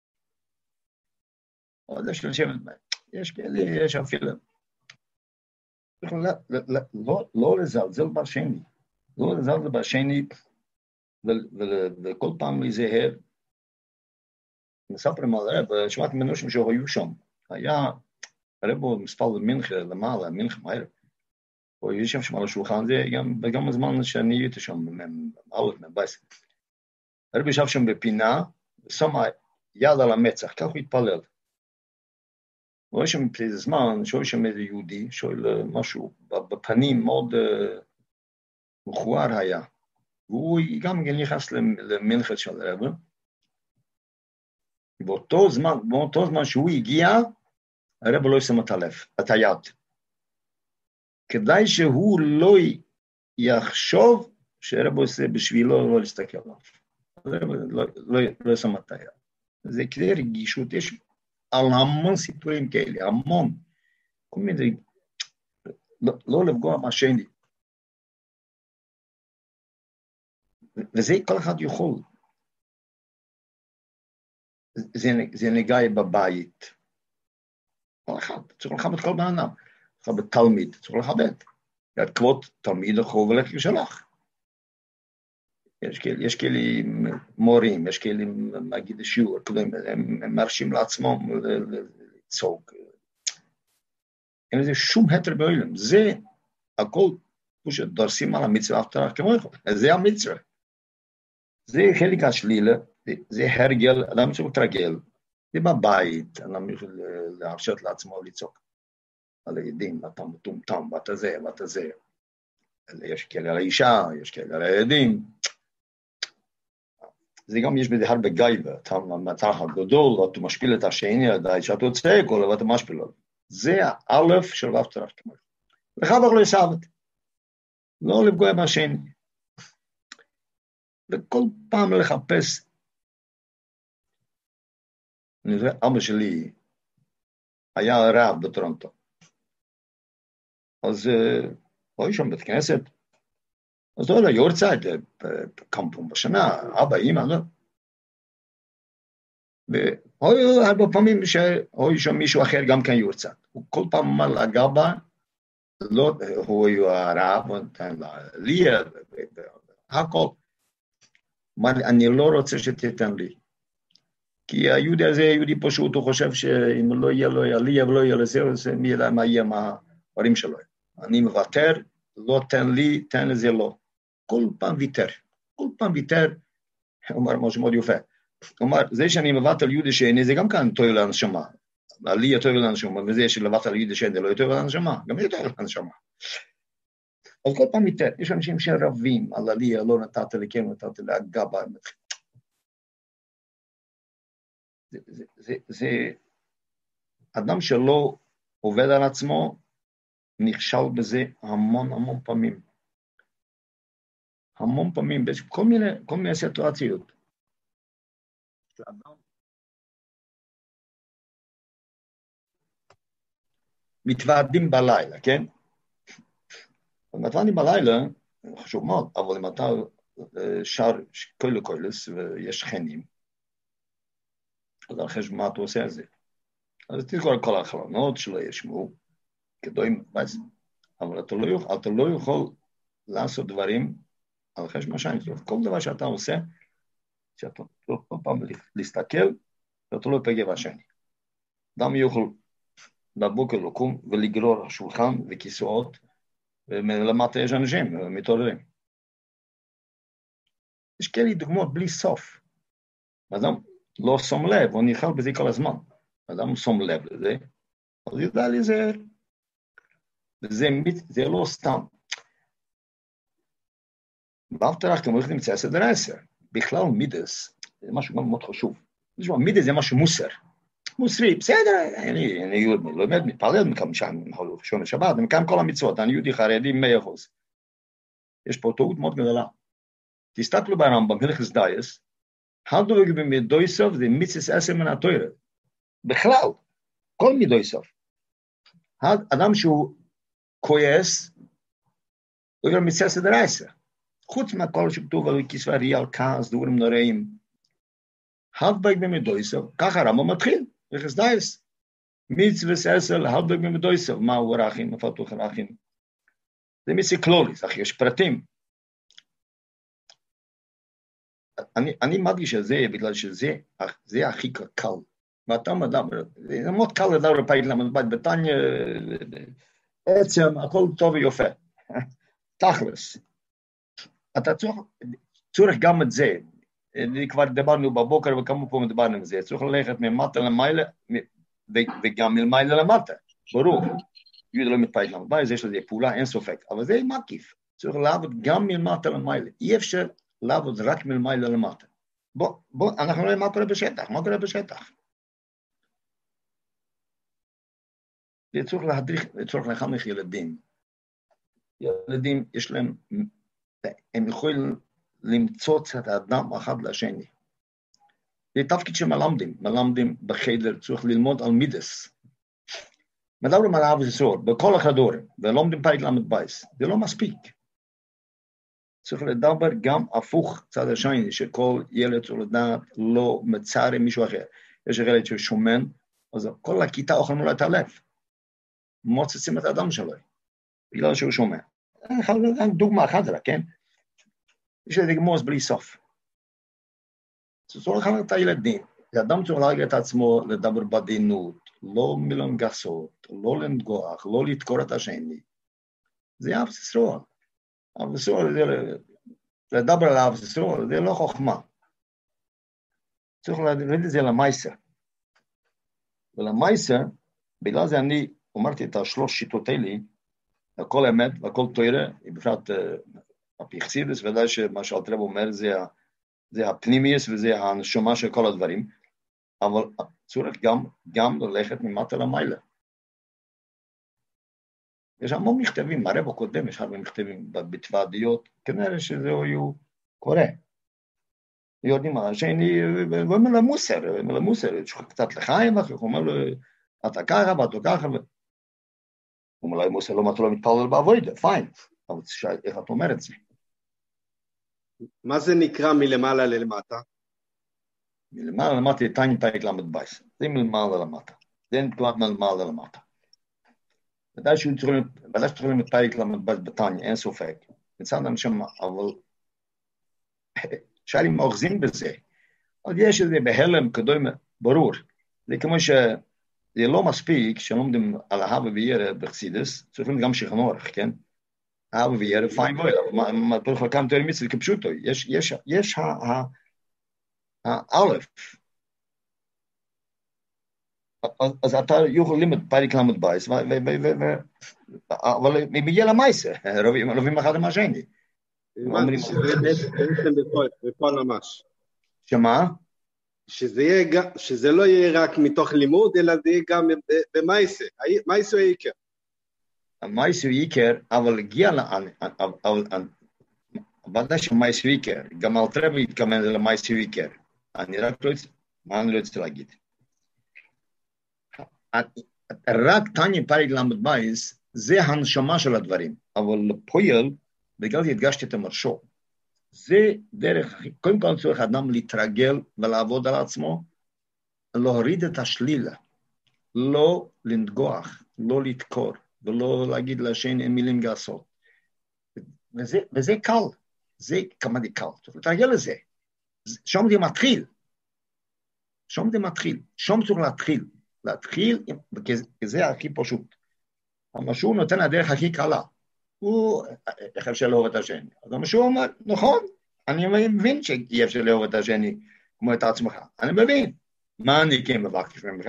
אבל יש לשבת, יש כאלה, יש אפילו. לא לזלזל בשני, לא לזלזל בשני, וכל פעם להיזהר. מספרים על הרב, שמעתי מנושים שהיו שם, היה הרב מספר למנחה, למעלה, מנחה מהר, הוא ישב שם על השולחן, זה גם הזמן שאני הייתי שם, מאלף, מבייס. הרב ישב שם בפינה, ושם יד על המצח, כך הוא התפלל. הוא היה שם בפני זמן, שואל שם איזה יהודי, שואל משהו בפנים מאוד מכוער היה, והוא גם נכנס למנחת של הרב, באותו זמן, באותו זמן שהוא הגיע, הרב לא שם את הלב, את היד. כדאי שהוא לא יחשוב שהרב עושה בשבילו לא להסתכל עליו. הרב לא, לא, לא שם את היד. זה כדי רגישות, יש על המון סיפורים כאלה, המון. כל מיני, לא, לא לפגוע מהשני. וזה כל אחד יכול. זה, זה נגע בבית. כל אחד, צריך לכבד כל בן אדם. לכבד תלמיד, צריך לכבד. כבוד תלמיד החוב ולכי שלך. יש כאלה, יש כאלה מורים, יש כאלה מגיד השיעור, הם מרשים לעצמם לצוג. אין לזה שום התר בעולם. זה הכל, פשוט דורסים על המצווה הפתרה כמו יכול. זה המצווה. זה חלק השלילה, זה הרגל, אדם צריך להתרגל. זה בבית, אדם יכול להרשות לעצמו לצעוק. על הידים, אתה מטומטם, ואתה זה, ואתה זה. יש כאלה על האישה, יש כאלה על הידים. זה גם יש בזה הרבה גייבה, אתה מצח הגדול, אתה משפיל את השני, שאתה צועק, ואתה משפיל לו. זה האלף של ואהבת כמוך. לחבר לא יסבת. לא לפגוע בשני. וכל פעם לחפש, אני יודע, אבא שלי היה רב בטורונטו. אז הוא היה שם בית כנסת, אז הוא היה יורצייט כמה פעמים בשנה, אבא, אמא, לא. והיו הרבה פעמים שהיו שם מישהו אחר גם כן יורצייט. הוא כל פעם אמר לאגבה, לא, הוא היה הרב, לי, הכל. אני לא רוצה שתיתן לי. כי היהודי הזה, היהודי פשוט, הוא חושב שאם לא יהיה לו עלייה ולא יהיה לזה, אז מי ידע מה יהיה מההורים שלו. אני מוותר, לא תן לי, תן לזה לא. כל פעם ויתר. כל פעם יותר, הוא אומר משהו מאוד יפה, הוא אומר, זה שאני מבט על יהודי שאיני, זה גם כאן טוב להנשמה, עלי טוב להנשמה, וזה שלבט על יהודי שאיני, לא טוב להנשמה, גם זה טוב להנשמה. אז כל פעם יותר, יש אנשים שרבים על עלי, לא נתת לכם, נתת להגבה, זה, זה, זה, זה, אדם שלא עובד על עצמו, נכשל בזה המון המון פעמים. המון פעמים, בכל מיני, כל מיני סיטואציות. מתוועדים בלילה, כן? מתוועדים בלילה, חשוב מאוד, אבל אם אתה שר כל הקולס ויש שכנים, אז על חשב מה אתה עושה על זה. אז תזכור כל החלונות שלא ישמעו, כדויים, אבל אתה לא יכול, אתה לא יכול לעשות דברים על חשב משיים. כל דבר שאתה עושה, שאתה לא כל פעם להסתכל, ואתה לא פגע בשני. אדם יכול בבוקר לקום ולגרור שולחן וכיסאות, ולמטה יש אנשים מתעוררים. יש כאלה דוגמאות בלי סוף. אדם לא שום לב, הוא נחל בזה כל הזמן. אדם שום לב לזה, אז ידע להיזהר. וזה זה לא סתם. ואף תרח כמו איך נמצא סדר עשר. בכלל מידס, זה משהו מאוד חשוב. מידס זה משהו מוסר. מוסרי, בסדר, אני, אני לומד, מתפלל, מקם שם, ראשון לשבת, מקם כל המצוות, אני יהודי חרדי מאה אחוז. יש פה טעות מאוד גדולה. תסתכלו ברמב"ם, הלכות דייס, הדוג במדוי סוף זה מצווה עשר מן התורה. בכלל, כל מדוי סוף. אדם שהוא כועס, הוא יהיה מצווה סדר עשר. חוץ מהכל שכתוב על כסווה ריאל, כעס, דברים נוראים. הדוג במדוי סוף, ככה הרמב"ם מתחיל. הלכות דייס. מצווה עשר, הדוג במדוי סוף. מהו רחים, מפתוח רחים. זה מצווה כלוליס, אך יש פרטים. אני, אני מדגיש את זה בגלל שזה זה הכי קל. ואתה מדבר, זה מאוד קל לדבר בפעיל למדבר, בתניה, עצם, הכל טוב ויופה. תכלס. אתה צריך, צריך גם את זה. כבר דיברנו בבוקר וכמה פעמים דיברנו את זה. צריך ללכת ממטה למעלה, וגם מלמעלה למטה. ברור. יהודה לא מתפעיל למדבר, יש לזה פעולה, אין סופק. אבל זה מקיף. צריך לעבוד גם מלמטה למעלה. אי אפשר לעבוד רק מלמעלה למטה. בוא, בוא, אנחנו רואים מה קורה בשטח, מה קורה בשטח. זה צריך להדריך, זה צריך לחנך ילדים. ילדים, יש להם, הם יכולים למצוא את האדם אחד לשני. זה תפקיד שמלמדים, מלמדים בחדר, צריך ללמוד על מידס. מדברים על אהבת ישראל, בכל הכדורים, ולומדים פרק למד בייס, זה לא מספיק. צריך לדבר גם הפוך צד השני, שכל ילד צריך לדעת לא מצער עם מישהו אחר. יש ילד ששומן, אז כל הכיתה אוכל מולה את הלב. מוצצים את האדם שלו, בגלל שהוא שומע. דוגמה אחת רק, כן? יש לזה גמוס בלי סוף. צריך לחנך את הילדים. האדם צריך להגיד את עצמו לדבר בדינות, לא מילים גסות, לא לנגוח, לא לתקור את השני. זה אהבת ישראל. אהבת ישראל, לדבר על אהבת ישראל, זה לא חוכמה. צריך להגיד את זה למייסר. ולמייסר, בגלל זה אני אמרתי את השלוש שיטות האלה, הכל אמת והכל תורה, בפרט הפייחסידס, ודאי שמה שאלתרעב אומר זה, זה הפנימיוס וזה הנשמה של כל הדברים, אבל צריך גם, גם ללכת ממטה למעלה. יש המון מכתבים, הרב הקודם יש הרבה מכתבים בתוועדיות, כנראה שזה היו קורה. יודעים מה, שאני, ואומר למוסר, ואומר למוסר, יש קצת לחיים, הוא אומר לו, אתה ככה ואתה ככה, הוא אומר לו, מוסר לא מתחיל מתפלל בעבודה, פיין, אבל איך אתה אומר את זה?
מה זה נקרא מלמעלה ללמטה?
מלמעלה למטה, תניא פרק למד בייס, זה מלמעלה למטה, זה נקרא מלמעלה למטה. ודאי שצריכים את פרק למד בייס בתניא, אין סופק, מצד אנשים, אבל שרים אוחזים בזה, אבל יש איזה בהלם כדומה, ברור, זה כמו שזה לא מספיק, שלומדים על אהבה ויראה בחסידס, צריכים גם שכנורך, כן? אבל ויהיה פיין בויל, אבל מה פרח לקם תורי מצווה כפשוטו, יש, יש, יש האלף, אז אתה יכול לימד פרק למד בייס, אבל מגיע למייסה, רבים אחד עם השני.
הבנתי שזה בעצם בפועל ממש.
שמה?
שזה לא יהיה רק מתוך לימוד, אלא זה יהיה גם במייסה. מייסה הוא עיקר.
המייסה הוא עיקר, אבל הגיע ודאי שמייסה הוא עיקר, גם אל תראה להתכוון למייסה הוא עיקר. אני רק לא רוצה, מה אני לא רוצה להגיד? רק תניא פרק למד בייס, זה הנשמה של הדברים, אבל לפועל, בגלל שהדגשתי את המרשו, זה דרך, קודם כל צריך אדם להתרגל ולעבוד על עצמו, להוריד את השלילה, לא לנגוח, לא לתקור, ולא להגיד לשני מילים גסות. וזה, וזה קל, זה כמה זה קל, צריך להתרגל לזה. שם זה מתחיל, שם זה מתחיל, שם צריך להתחיל, להתחיל, כי זה הכי פשוט. המשהו נותן הדרך הכי קלה, הוא איך אפשר לאהוב את השני. אז המשהו אומר, נכון, אני מבין שאי אפשר לאהוב את השני כמו את עצמך, אני מבין. מה אני כן מבקש ממך?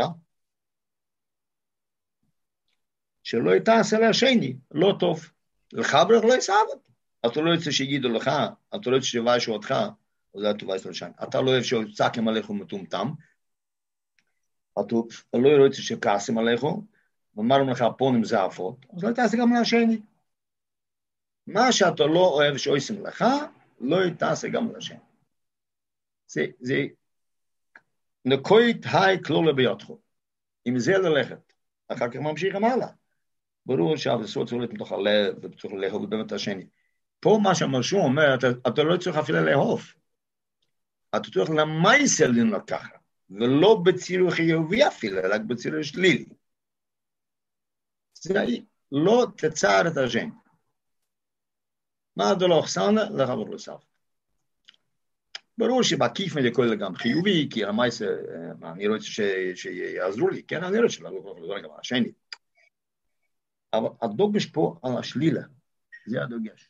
שלא תעשה לשני, לא טוב. לך ברוך לא יסעבד. אתה לא רוצה שיגידו לך, אתה לא רוצה שיביישו אותך, אז אתה תבייש לשני. אתה לא אוהב שיצעקים עליך מטומטם, אתה לא רוצה שכעסים עליך, ואמרנו לך פונים זעפות, אז לא תעשה גם לשני. מה שאתה לא אוהב שעושים לך, לא תעשה גם לשני. זה, זה, נקוית היי כלולה ביותך. עם זה ללכת. אחר כך ממשיכים הלאה. ברור שהעבסות צריך להיות מתוך הלב, וצריך לאהוב באמת השני. פה מה שהמשהו אומר, אתה, אתה לא צריך אפילו לאהוב. אתה צריך למייסל לנהוג ככה, ולא בציר חיובי אפילו, רק בציר שלילי. זה לא תצער את השני. מה אתה לא אכסנה? לחבר לסף. ברור שבעקיף מזה כל גם חיובי, כי המייסל, אני רוצה שיעזרו לי, כן, אני רוצה שלא גם השני. אבל הדוגש פה על השלילה, זה הדוגש.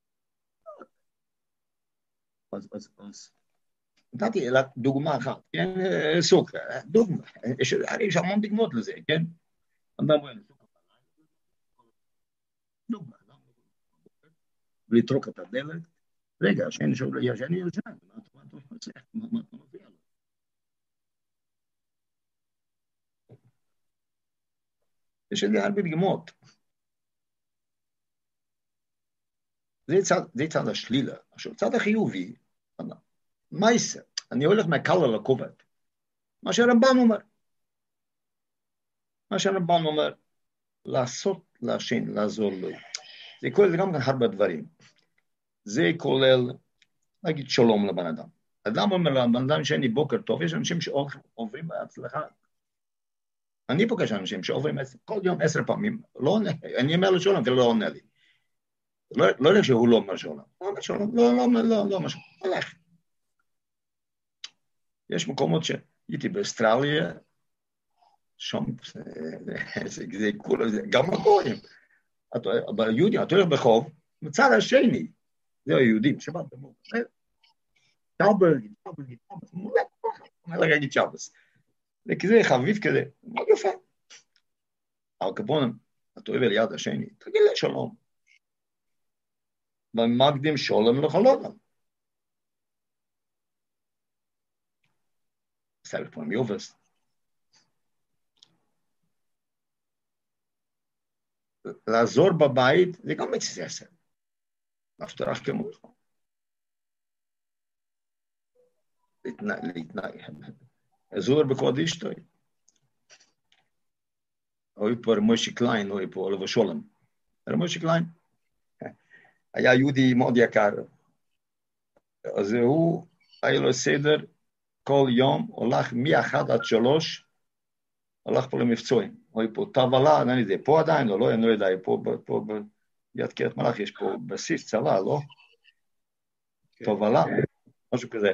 אז, אז, אז, נתתי דוגמה אחת, כן, סוג, דוגמה, יש, יש המון דוגמאות לזה, כן? אדם רואה, דוגמה, ולטרוק את הדלת, רגע, השני שואל, השני יושן, מה אתה מצליח, מה אתה מביע לו? יש לי הרבה דוגמאות. זה צד, זה צד השלילה. עכשיו, צד החיובי, מה יעשה? אני הולך מהקל לכובד. מה שהרמב"ן אומר. מה שהרמב"ן אומר, לעשות לשני, לעזור לו. זה כולל גם הרבה דברים. זה כולל, להגיד שלום לבן אדם. אדם אומר לבן אדם שאני בוקר טוב, יש אנשים שעוברים בהצלחה. אני פוגש אנשים שעוברים כל יום עשר פעמים, לא עונה, אני אומר לו שלום, ולא עונה לי. לא, לא יודע שהוא לא אומר שלום, לא אומר שלום, לא, לא, לא, לא אומר שלום, הולך. יש מקומות שהייתי באוסטרליה, שם, זה כולה, גם הגויים, ביהודים, אתה הולך בחוב, מצד השני, זה היהודים, שבא במור, צ'אברג, צ'אברג, צ'אברג, מולק, אומר לך להגיד צ'אברס, זה כזה חביב כזה, מאוד יפה. אבל כבונם, אתה אוהב על יד השני, תגיד לה שלום. ומקדים שולם לחלודם. סלף פעם יובס. לעזור בבית, זה גם מצססר. נפתרח כמות. להתנאי. עזור בכבוד אשתוי. אוי פה רמושי קליין, אוי פה עולב השולם. רמושי קליין. היה יהודי מאוד יקר. אז הוא, היה לו סדר, כל יום, הולך מאחד עד שלוש, הולך פה למבצועים. אוי פה תבלה, אני יודע, פה עדיין לא, לא, אני לא יודע, פה, פה, ביד קריית מלאכי, יש פה בסיס צבא, לא? תבלה, משהו כזה.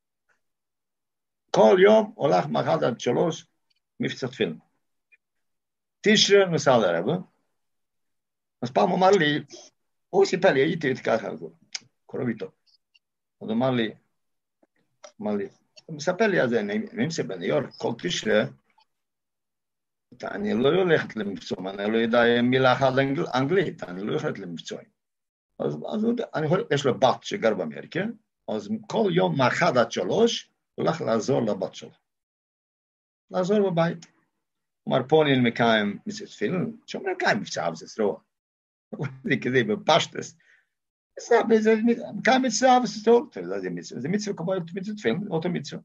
כל יום הולך מאחד עד שלוש, מבצע תפילין. תשרה נסע לרבא, אז פעם אמר לי, הוא סיפר לי, הייתי ככה, קורב איתו. אז אמר לי, אמר לי, הוא מספר לי על זה, אני מספר, בניו יורק, כל תשרה, אני לא הולכת למבצעים, אני לא יודע מילה אחת אנגלית, אני לא הולכת למבצעים. אז, אז אני יכול, יש לו בת שגר באמריקה, אז כל יום מאחד עד שלוש, הוא הולך לעזור לבת שלו. לעזור בבית. הוא אומר, פה אני מקיים מצטפילן, שאומר, מקיים מבצע, וזה סרוע. זה כזה בפשטס. זה מקיים מצווה, וזה טוב. זה מצווה, זה מצווה כמו מצטפילן, אותו מצווה.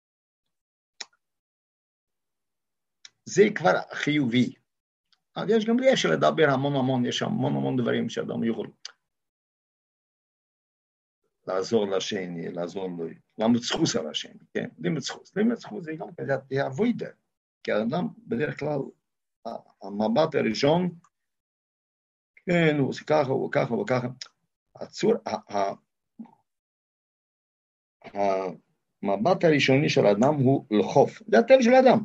זה כבר חיובי. אבל יש גם לי יש לדבר המון המון, יש המון המון דברים שאדם יכול לעזור לשני, לעזור לו, למצחוס על השני, כן? למצחוס. למצחוס זה גם כזה, זה אבוידה. כי האדם בדרך כלל, המבט הראשון, כן, הוא עושה ככה, הוא ככה, הוא ככה. הצור, המבט הראשוני של האדם הוא לחוף. זה הטבע של האדם.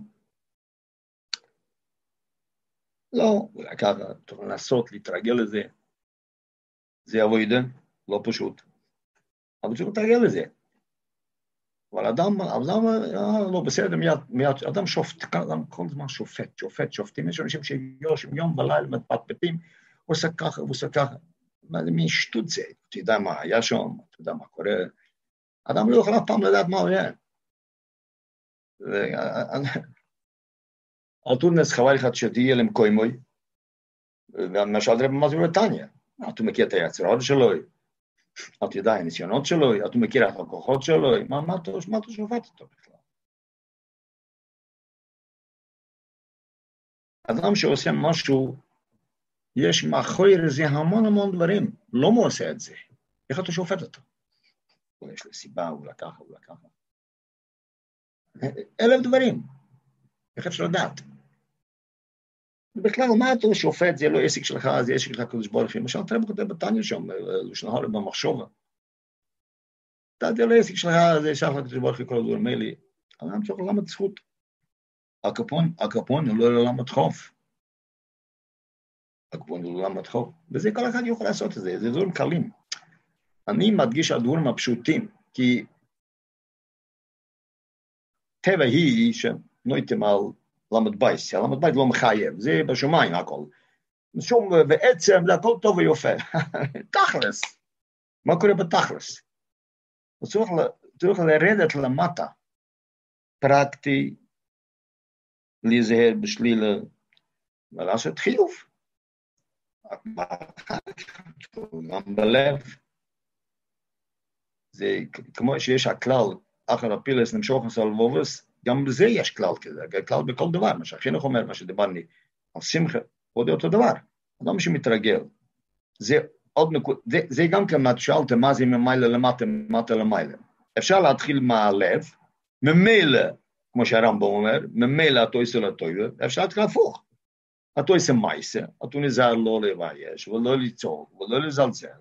לא, אולי ככה, צריך לנסות, להתרגל לזה. זה אבוידה, לא פשוט. אבל צריך להתרגל לזה. אבל אדם, אדם, לא בסדר, מיד, מיד, אדם שופט, אדם כל זמן שופט, שופט, שופטים, יש אנשים שיושבים יום ולילה, מתפטפטים, הוא עושה ככה, הוא עושה ככה. מה זה מין שטות זה? אתה יודע מה היה שם, אתה יודע מה קורה. אדם לא יכול אף פעם לדעת מה הוא יהיה. אל תודנס חבל אחד שתהיה למקוימוי, ומשל דרב מזור בטניה. אתה מכיר את היצרות שלו, אתה יודע, הניסיונות שלו, אתה מכיר את הכוחות שלו, מה, מה, מה אתה שופט אותו בכלל? אדם שעושה משהו, יש מאחורי זה המון המון דברים, לא הוא עושה את זה. איך אתה שופט אותו? הוא יש לו סיבה, הוא לקח, הוא לקח. אלף דברים. איך אפשר לדעת? בכלל, מה אתה שופט? זה לא עסק שלך, זה עסק שלך קודש ברוך הוא. למשל, תראה בכותב בתניא שם, לשנהר במחשבה. זה לא עסק שלך, זה שלך קודש ברוך הוא כל הדור מלי. אבל אני צריך ללמד זכות. הקפון, הקפון הוא לא ללמד חוף. הקפון הוא לא ללמד חוף. וזה כל אחד יכול לעשות את זה, זה דברים קלים. אני מדגיש על דברים הפשוטים, כי טבע היא שנויתם על למד בייס, למד בייס לא מחייב, זה בשמיים הכל. שום בעצם זה הכל טוב ויופה. תכלס. מה קורה בתכלס? צריך, צריך לרדת למטה. פרקטי, להיזהר בשלילה, ולעשות חיוב. גם בלב. זה כמו שיש הכלל, אחר הפילס נמשוך על לבובס, גם בזה יש כלל כזה, כלל בכל דבר, מה שהחינוך אומר, מה שדיברני, על שמחה, עוד אותו דבר, אדם שמתרגל, זה עוד נקוד, זה, זה גם כמעט שאלתם, מה זה ממיילה למטה, ממטה למיילה, אפשר להתחיל מהלב, ממילא, כמו שהרמב"ם אומר, ממילא אתה עושה לטובה, אפשר להתחיל הפוך, אתה עושה מייסה, אתה נזהר לא לבייש, ולא לצעוק, ולא לזלזל,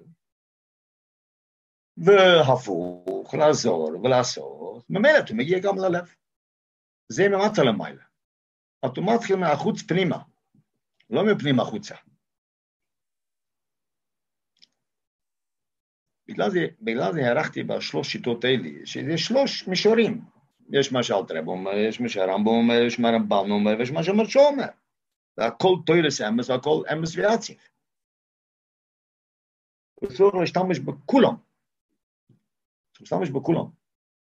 והפוך, לעזור ולעשות, ממילא אתה מגיע גם ללב. זה ממטה למעלה. אתה מתחיל מהחוץ פנימה, לא מפנים החוצה. בגלל זה, בגלל זה הערכתי בשלוש שיטות האלה, שזה שלוש מישורים. יש מה שאלתרעב אומר, יש מה שהרמב"ם אומר, יש מה רמב"ם אומר, ויש מה שמרשו אומר. והכל תוירס אמס, והכל אמס ויציב. וצריך להשתמש בכולם. צריך להשתמש בכולם.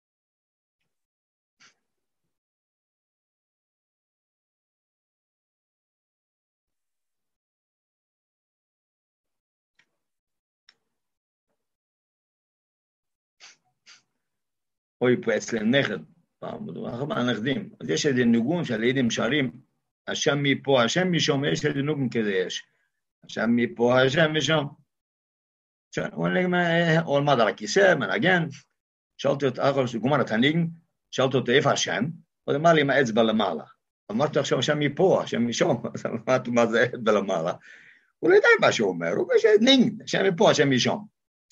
אוי, פה אצלם נכד, פעם, הנכדים. אז יש איזה ניגון של הידים שרים, השם מפה, השם משום, יש איזה ניגון כזה יש. השם מפה, השם משום. הוא עולמד על הכיסא, מנגן, שאלתי אותו, אחר שגומר את הניגן, שאלתי אותו איפה השם, הוא אמר לי עם האצבע למעלה. אמרתי עכשיו, השם מפה, השם משום, אז אמרתי מה זה האצבע למעלה. הוא לא יודע מה שהוא אומר, הוא אומר ניגן, השם מפה, השם משום.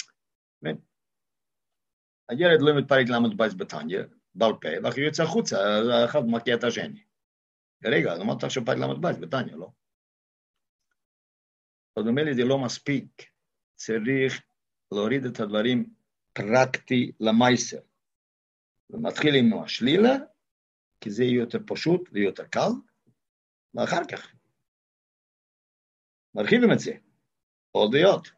הילד לא מתפרק למד בייס בתניה, בעל פה, ואחרי יוצא החוצה, אחד מכה את השני. רגע, אז אמרת עכשיו פרק למד בייס בתניה, לא? אז אומר לי, זה לא מספיק. צריך להוריד את הדברים פרקטי למייסר. ומתחיל עם השלילה, כי זה יהיה יותר פשוט ויותר קל, ואחר כך מרחיבים את זה, עוד דעות.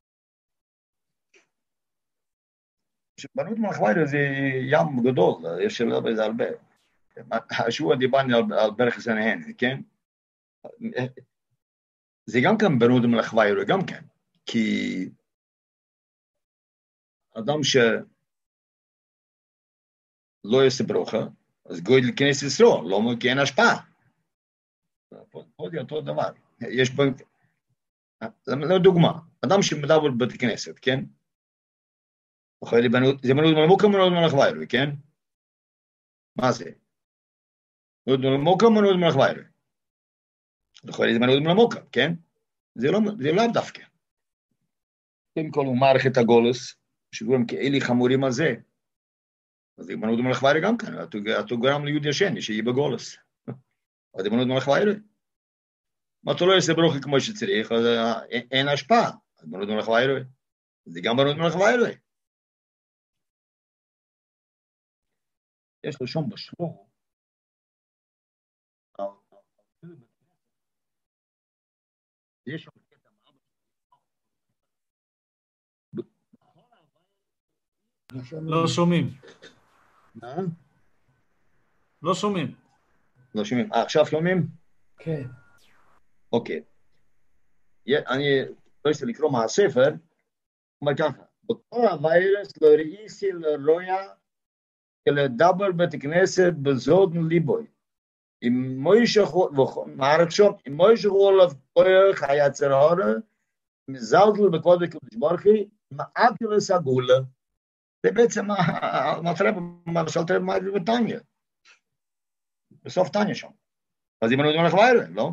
שבנות מלכווירה זה ים גדול, יש שלא בזה הרבה. השבוע דיברנו על, על ברך סנהן, כן? זה גם כן בנות מלכווירה, גם כן, כי אדם שלא יעשה ברוכה, אז גוי לכנס ישראל, לא כי אין השפעה. פה זה אותו דבר. יש פה, לדוגמה, אדם שמדבר בבית כנסת, כן? זה בנות מלמוקה בנות מלכווירה, כן? מה זה? בנות מלמוקה בנות מלכווירה. זה בנות מלמוקה, כן? זה לא דווקא. קודם כל הוא מערך את הגולוס, שגורם כאלי חמורים על זה. אז זה בנות מלכווירה גם כאן, אתה גרם ליהודי השני שיהיה בגולוס. אז זה בנות מלכווירה. מה אתה לא יעשה ברוכי כמו שצריך, אז אין השפעה. אז בנות מלכווירה. זה גם בנות מלכווירה. יש לו שום בשלום. יש שם קטע
לא שומעים.
מה?
לא שומעים.
לא שומעים. אה, עכשיו שומעים?
כן.
אוקיי. אני לא רוצה לקרוא מהספר, אומר ככה, בכל הווירס לא ראיסי לרויה כלדבר בית כנסת בזודן ליבוי. אם מוישה מערך שם, אם מוישה חולף כוח היצר הורה, מזלזל בכבוד הקדוש ברוך הוא, מעקל הסגולה. זה בעצם מה שלטר מהדבר בטניה. בסוף טניה שם. אז אם אני יודע לך בערב, לא?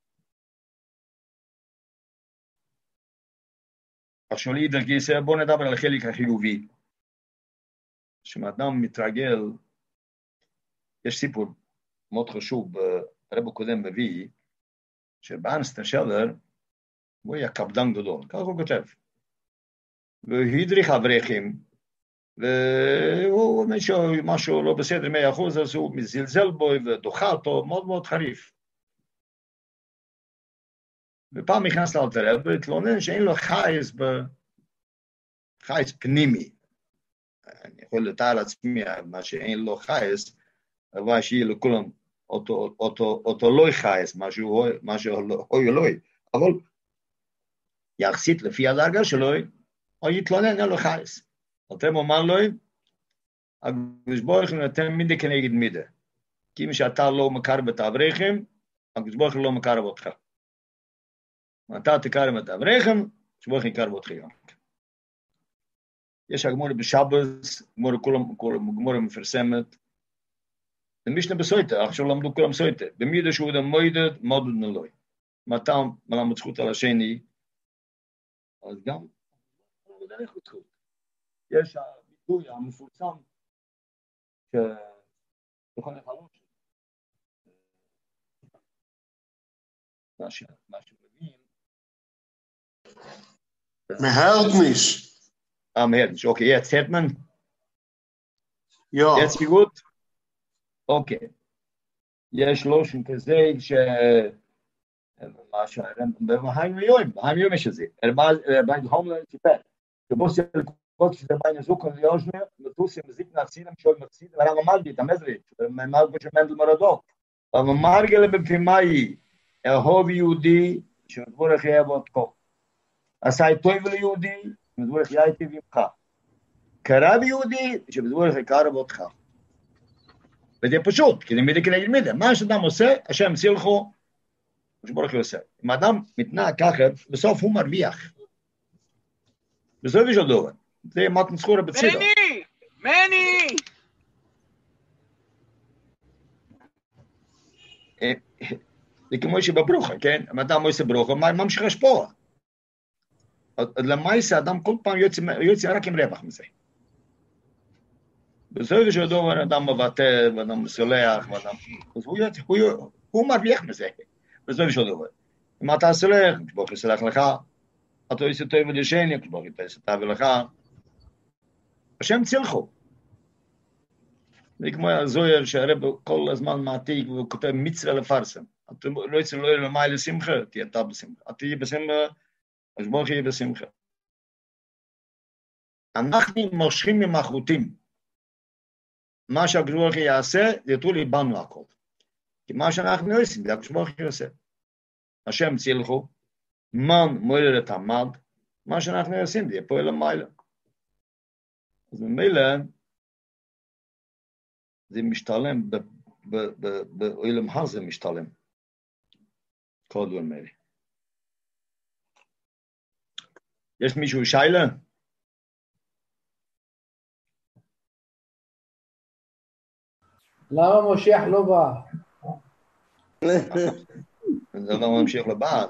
עכשיו לי דרכי, בוא נדבר על החלק החיובי. כשאדם מתרגל, יש סיפור מאוד חשוב, הרב הקודם מביא, שבאנסטר שלר, הוא היה קפדן גדול, כך הוא כותב. והוא הדריך אברכים, והוא משהו לא בסדר מאה אחוז, אז הוא מזלזל בו ודוחה אותו, מאוד מאוד חריף. ופעם נכנס לאלתר רב והתלונן שאין לו חייס, חייס פנימי. אני יכול לתאר לעצמי מה שאין לו חייס, אבל שיהיה לכולם אותו, אותו, אותו לא חייס, משהו, משהו אוי אלוהי. אבל יחסית לפי הדרגה שלו, הוא יתלונן, אין לו חייס. אתם אומר לו, הקדוש ברוך הוא נותן מידה כנגד מידה. כי אם שאתה לא מקרב את האברכים, הקדוש ברוך הוא לא מקרב אותך. אתה תקרב את האברכים, הקדוש ברוך הוא יקרב אותך גם. יש הגמורה בשבס, גמורה מפרסמת, ומשנה בסויטה, עכשיו למדו כולם סויטה, במידה שהוא דה מוידד, מודד נלוי. מתי מלמד זכות על השני, אז גם, יש הביטוי המפורסם, שיכול לחלום, מה שמבין,
מהרדניש.
Ah, Herrlich. Okay, jetzt hört man?
Ja.
Jetzt wie gut? Okay. יש לושן כזה ש... מה שהרם... בהיים יום, בהיים יום יש את זה. בהיים הומלן סיפר. שבוס ילכות שזה בהיים זוקן ליושנה, מטוס עם זיק נעצינם שוי מציד, והרם אמרתי את המזרית, מלגו של מנדל מרדוק. אבל מרגל בפרימאי, אהוב יהודי, שמדבורך יאהב אותו. עשה טוב ליהודי, שמדבורך יאהב ממך. קרב יהודי, שמדבורך יקרב אותך. וזה פשוט, כי זה מידה כנגד מידה. מה שאדם עושה, השם צילחו, שמדבורך יעשה. אם האדם מתנהג ככה, בסוף הוא מרוויח. בסוף יש עוד דבר. זה מתן זכורה בצידו.
מני! מני!
זה כמו שבברוכה, כן? אם אדם עושה ברוכה, ממשיך השפוע. למעשה, האדם כל פעם יוצא רק עם רווח מזה. בסוף יש עוד דבר, אדם מבטא, ואדם מסולח, ואדם... הוא מרוויח מזה. בסוף יש עוד דבר. אם אתה סולח, בוא תסלח לך, אתה עושה טוב ולשני, כבר אתה עושה טוב ולך. השם צילחו. זה כמו הזויר שהרב כל הזמן מעתיק וכותב מצווה לפרסם. אתה לא יצא לא יהיה למעלה שמחה, תהיה אתה בשמחה. אתה תהיה בשמחה, אז ברוך יהיה בשמחה. אנחנו מושכים ממחרותים. מה שהקדוש יעשה, זה יתרו ליבנו הכל. כי מה שאנחנו עושים, זה הקדוש ברוך הוא עושה. השם צילחו, מן מועיל את המד, מה שאנחנו עושים, זה יפועל למעלה. אז במילא, זה משתלם, בעולם הזה משתלם. כל דברים האלה. יש מישהו שיילה?
למה משיח לא בא?
זה לא ממשיך לבא.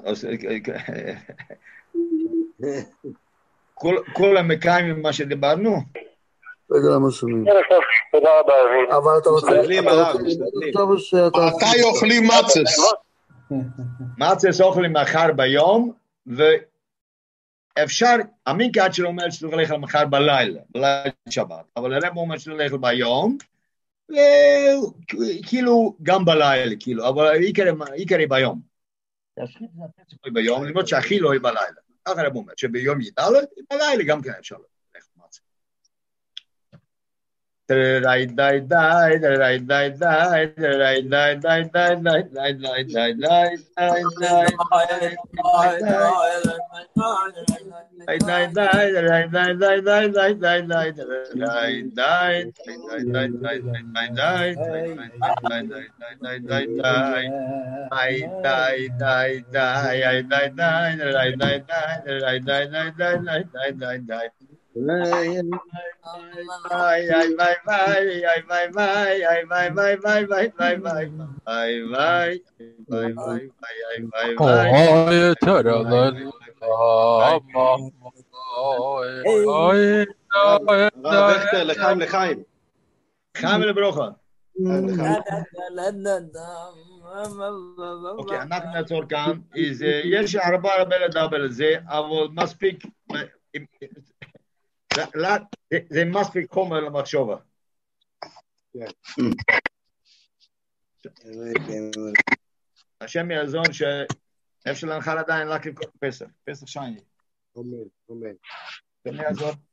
כל המקיים ממה שדיברנו?
רגע, למה שומעים?
תודה רבה, אביב.
אבל אתה רוצה...
משתדלים עליו, משתדלים.
מתי אוכלים מצס?
מצס אוכלים מחר ביום, ואפשר, המינקאט שלו אומר שצריך לאכול מחר בלילה, בלילה שבת, אבל הרב אומר שצריך לאכול ביום, וכאילו גם בלילה, כאילו, אבל עיקרי ביום. תשחית זה הפצע ביום, למרות שהכי לא היא בלילה. ככה הרב אומר, שביום ידלת, בלילה גם כן אפשר לאכול מצס. Dai dai dai dai dai dai dai dai dai dai dai dai dai dai dai Ay ay ay bye bye ay bye bye ay bye bye bye bye bye bye ay bye bye bye ay bye bye
ay taralan
הרב וכטר, לחיים, לחיים.
חיים לברוכה. אוקיי, אנחנו נעצור כאן. יש הרבה הרבה לדבר על זה, אבל מספיק... זה מספיק חומר למחשבה. השם יעזור שאפשר להנחל עדיין רק לקרוא פסח, פסח שייני.
אמן, אמן.
השם יעזור.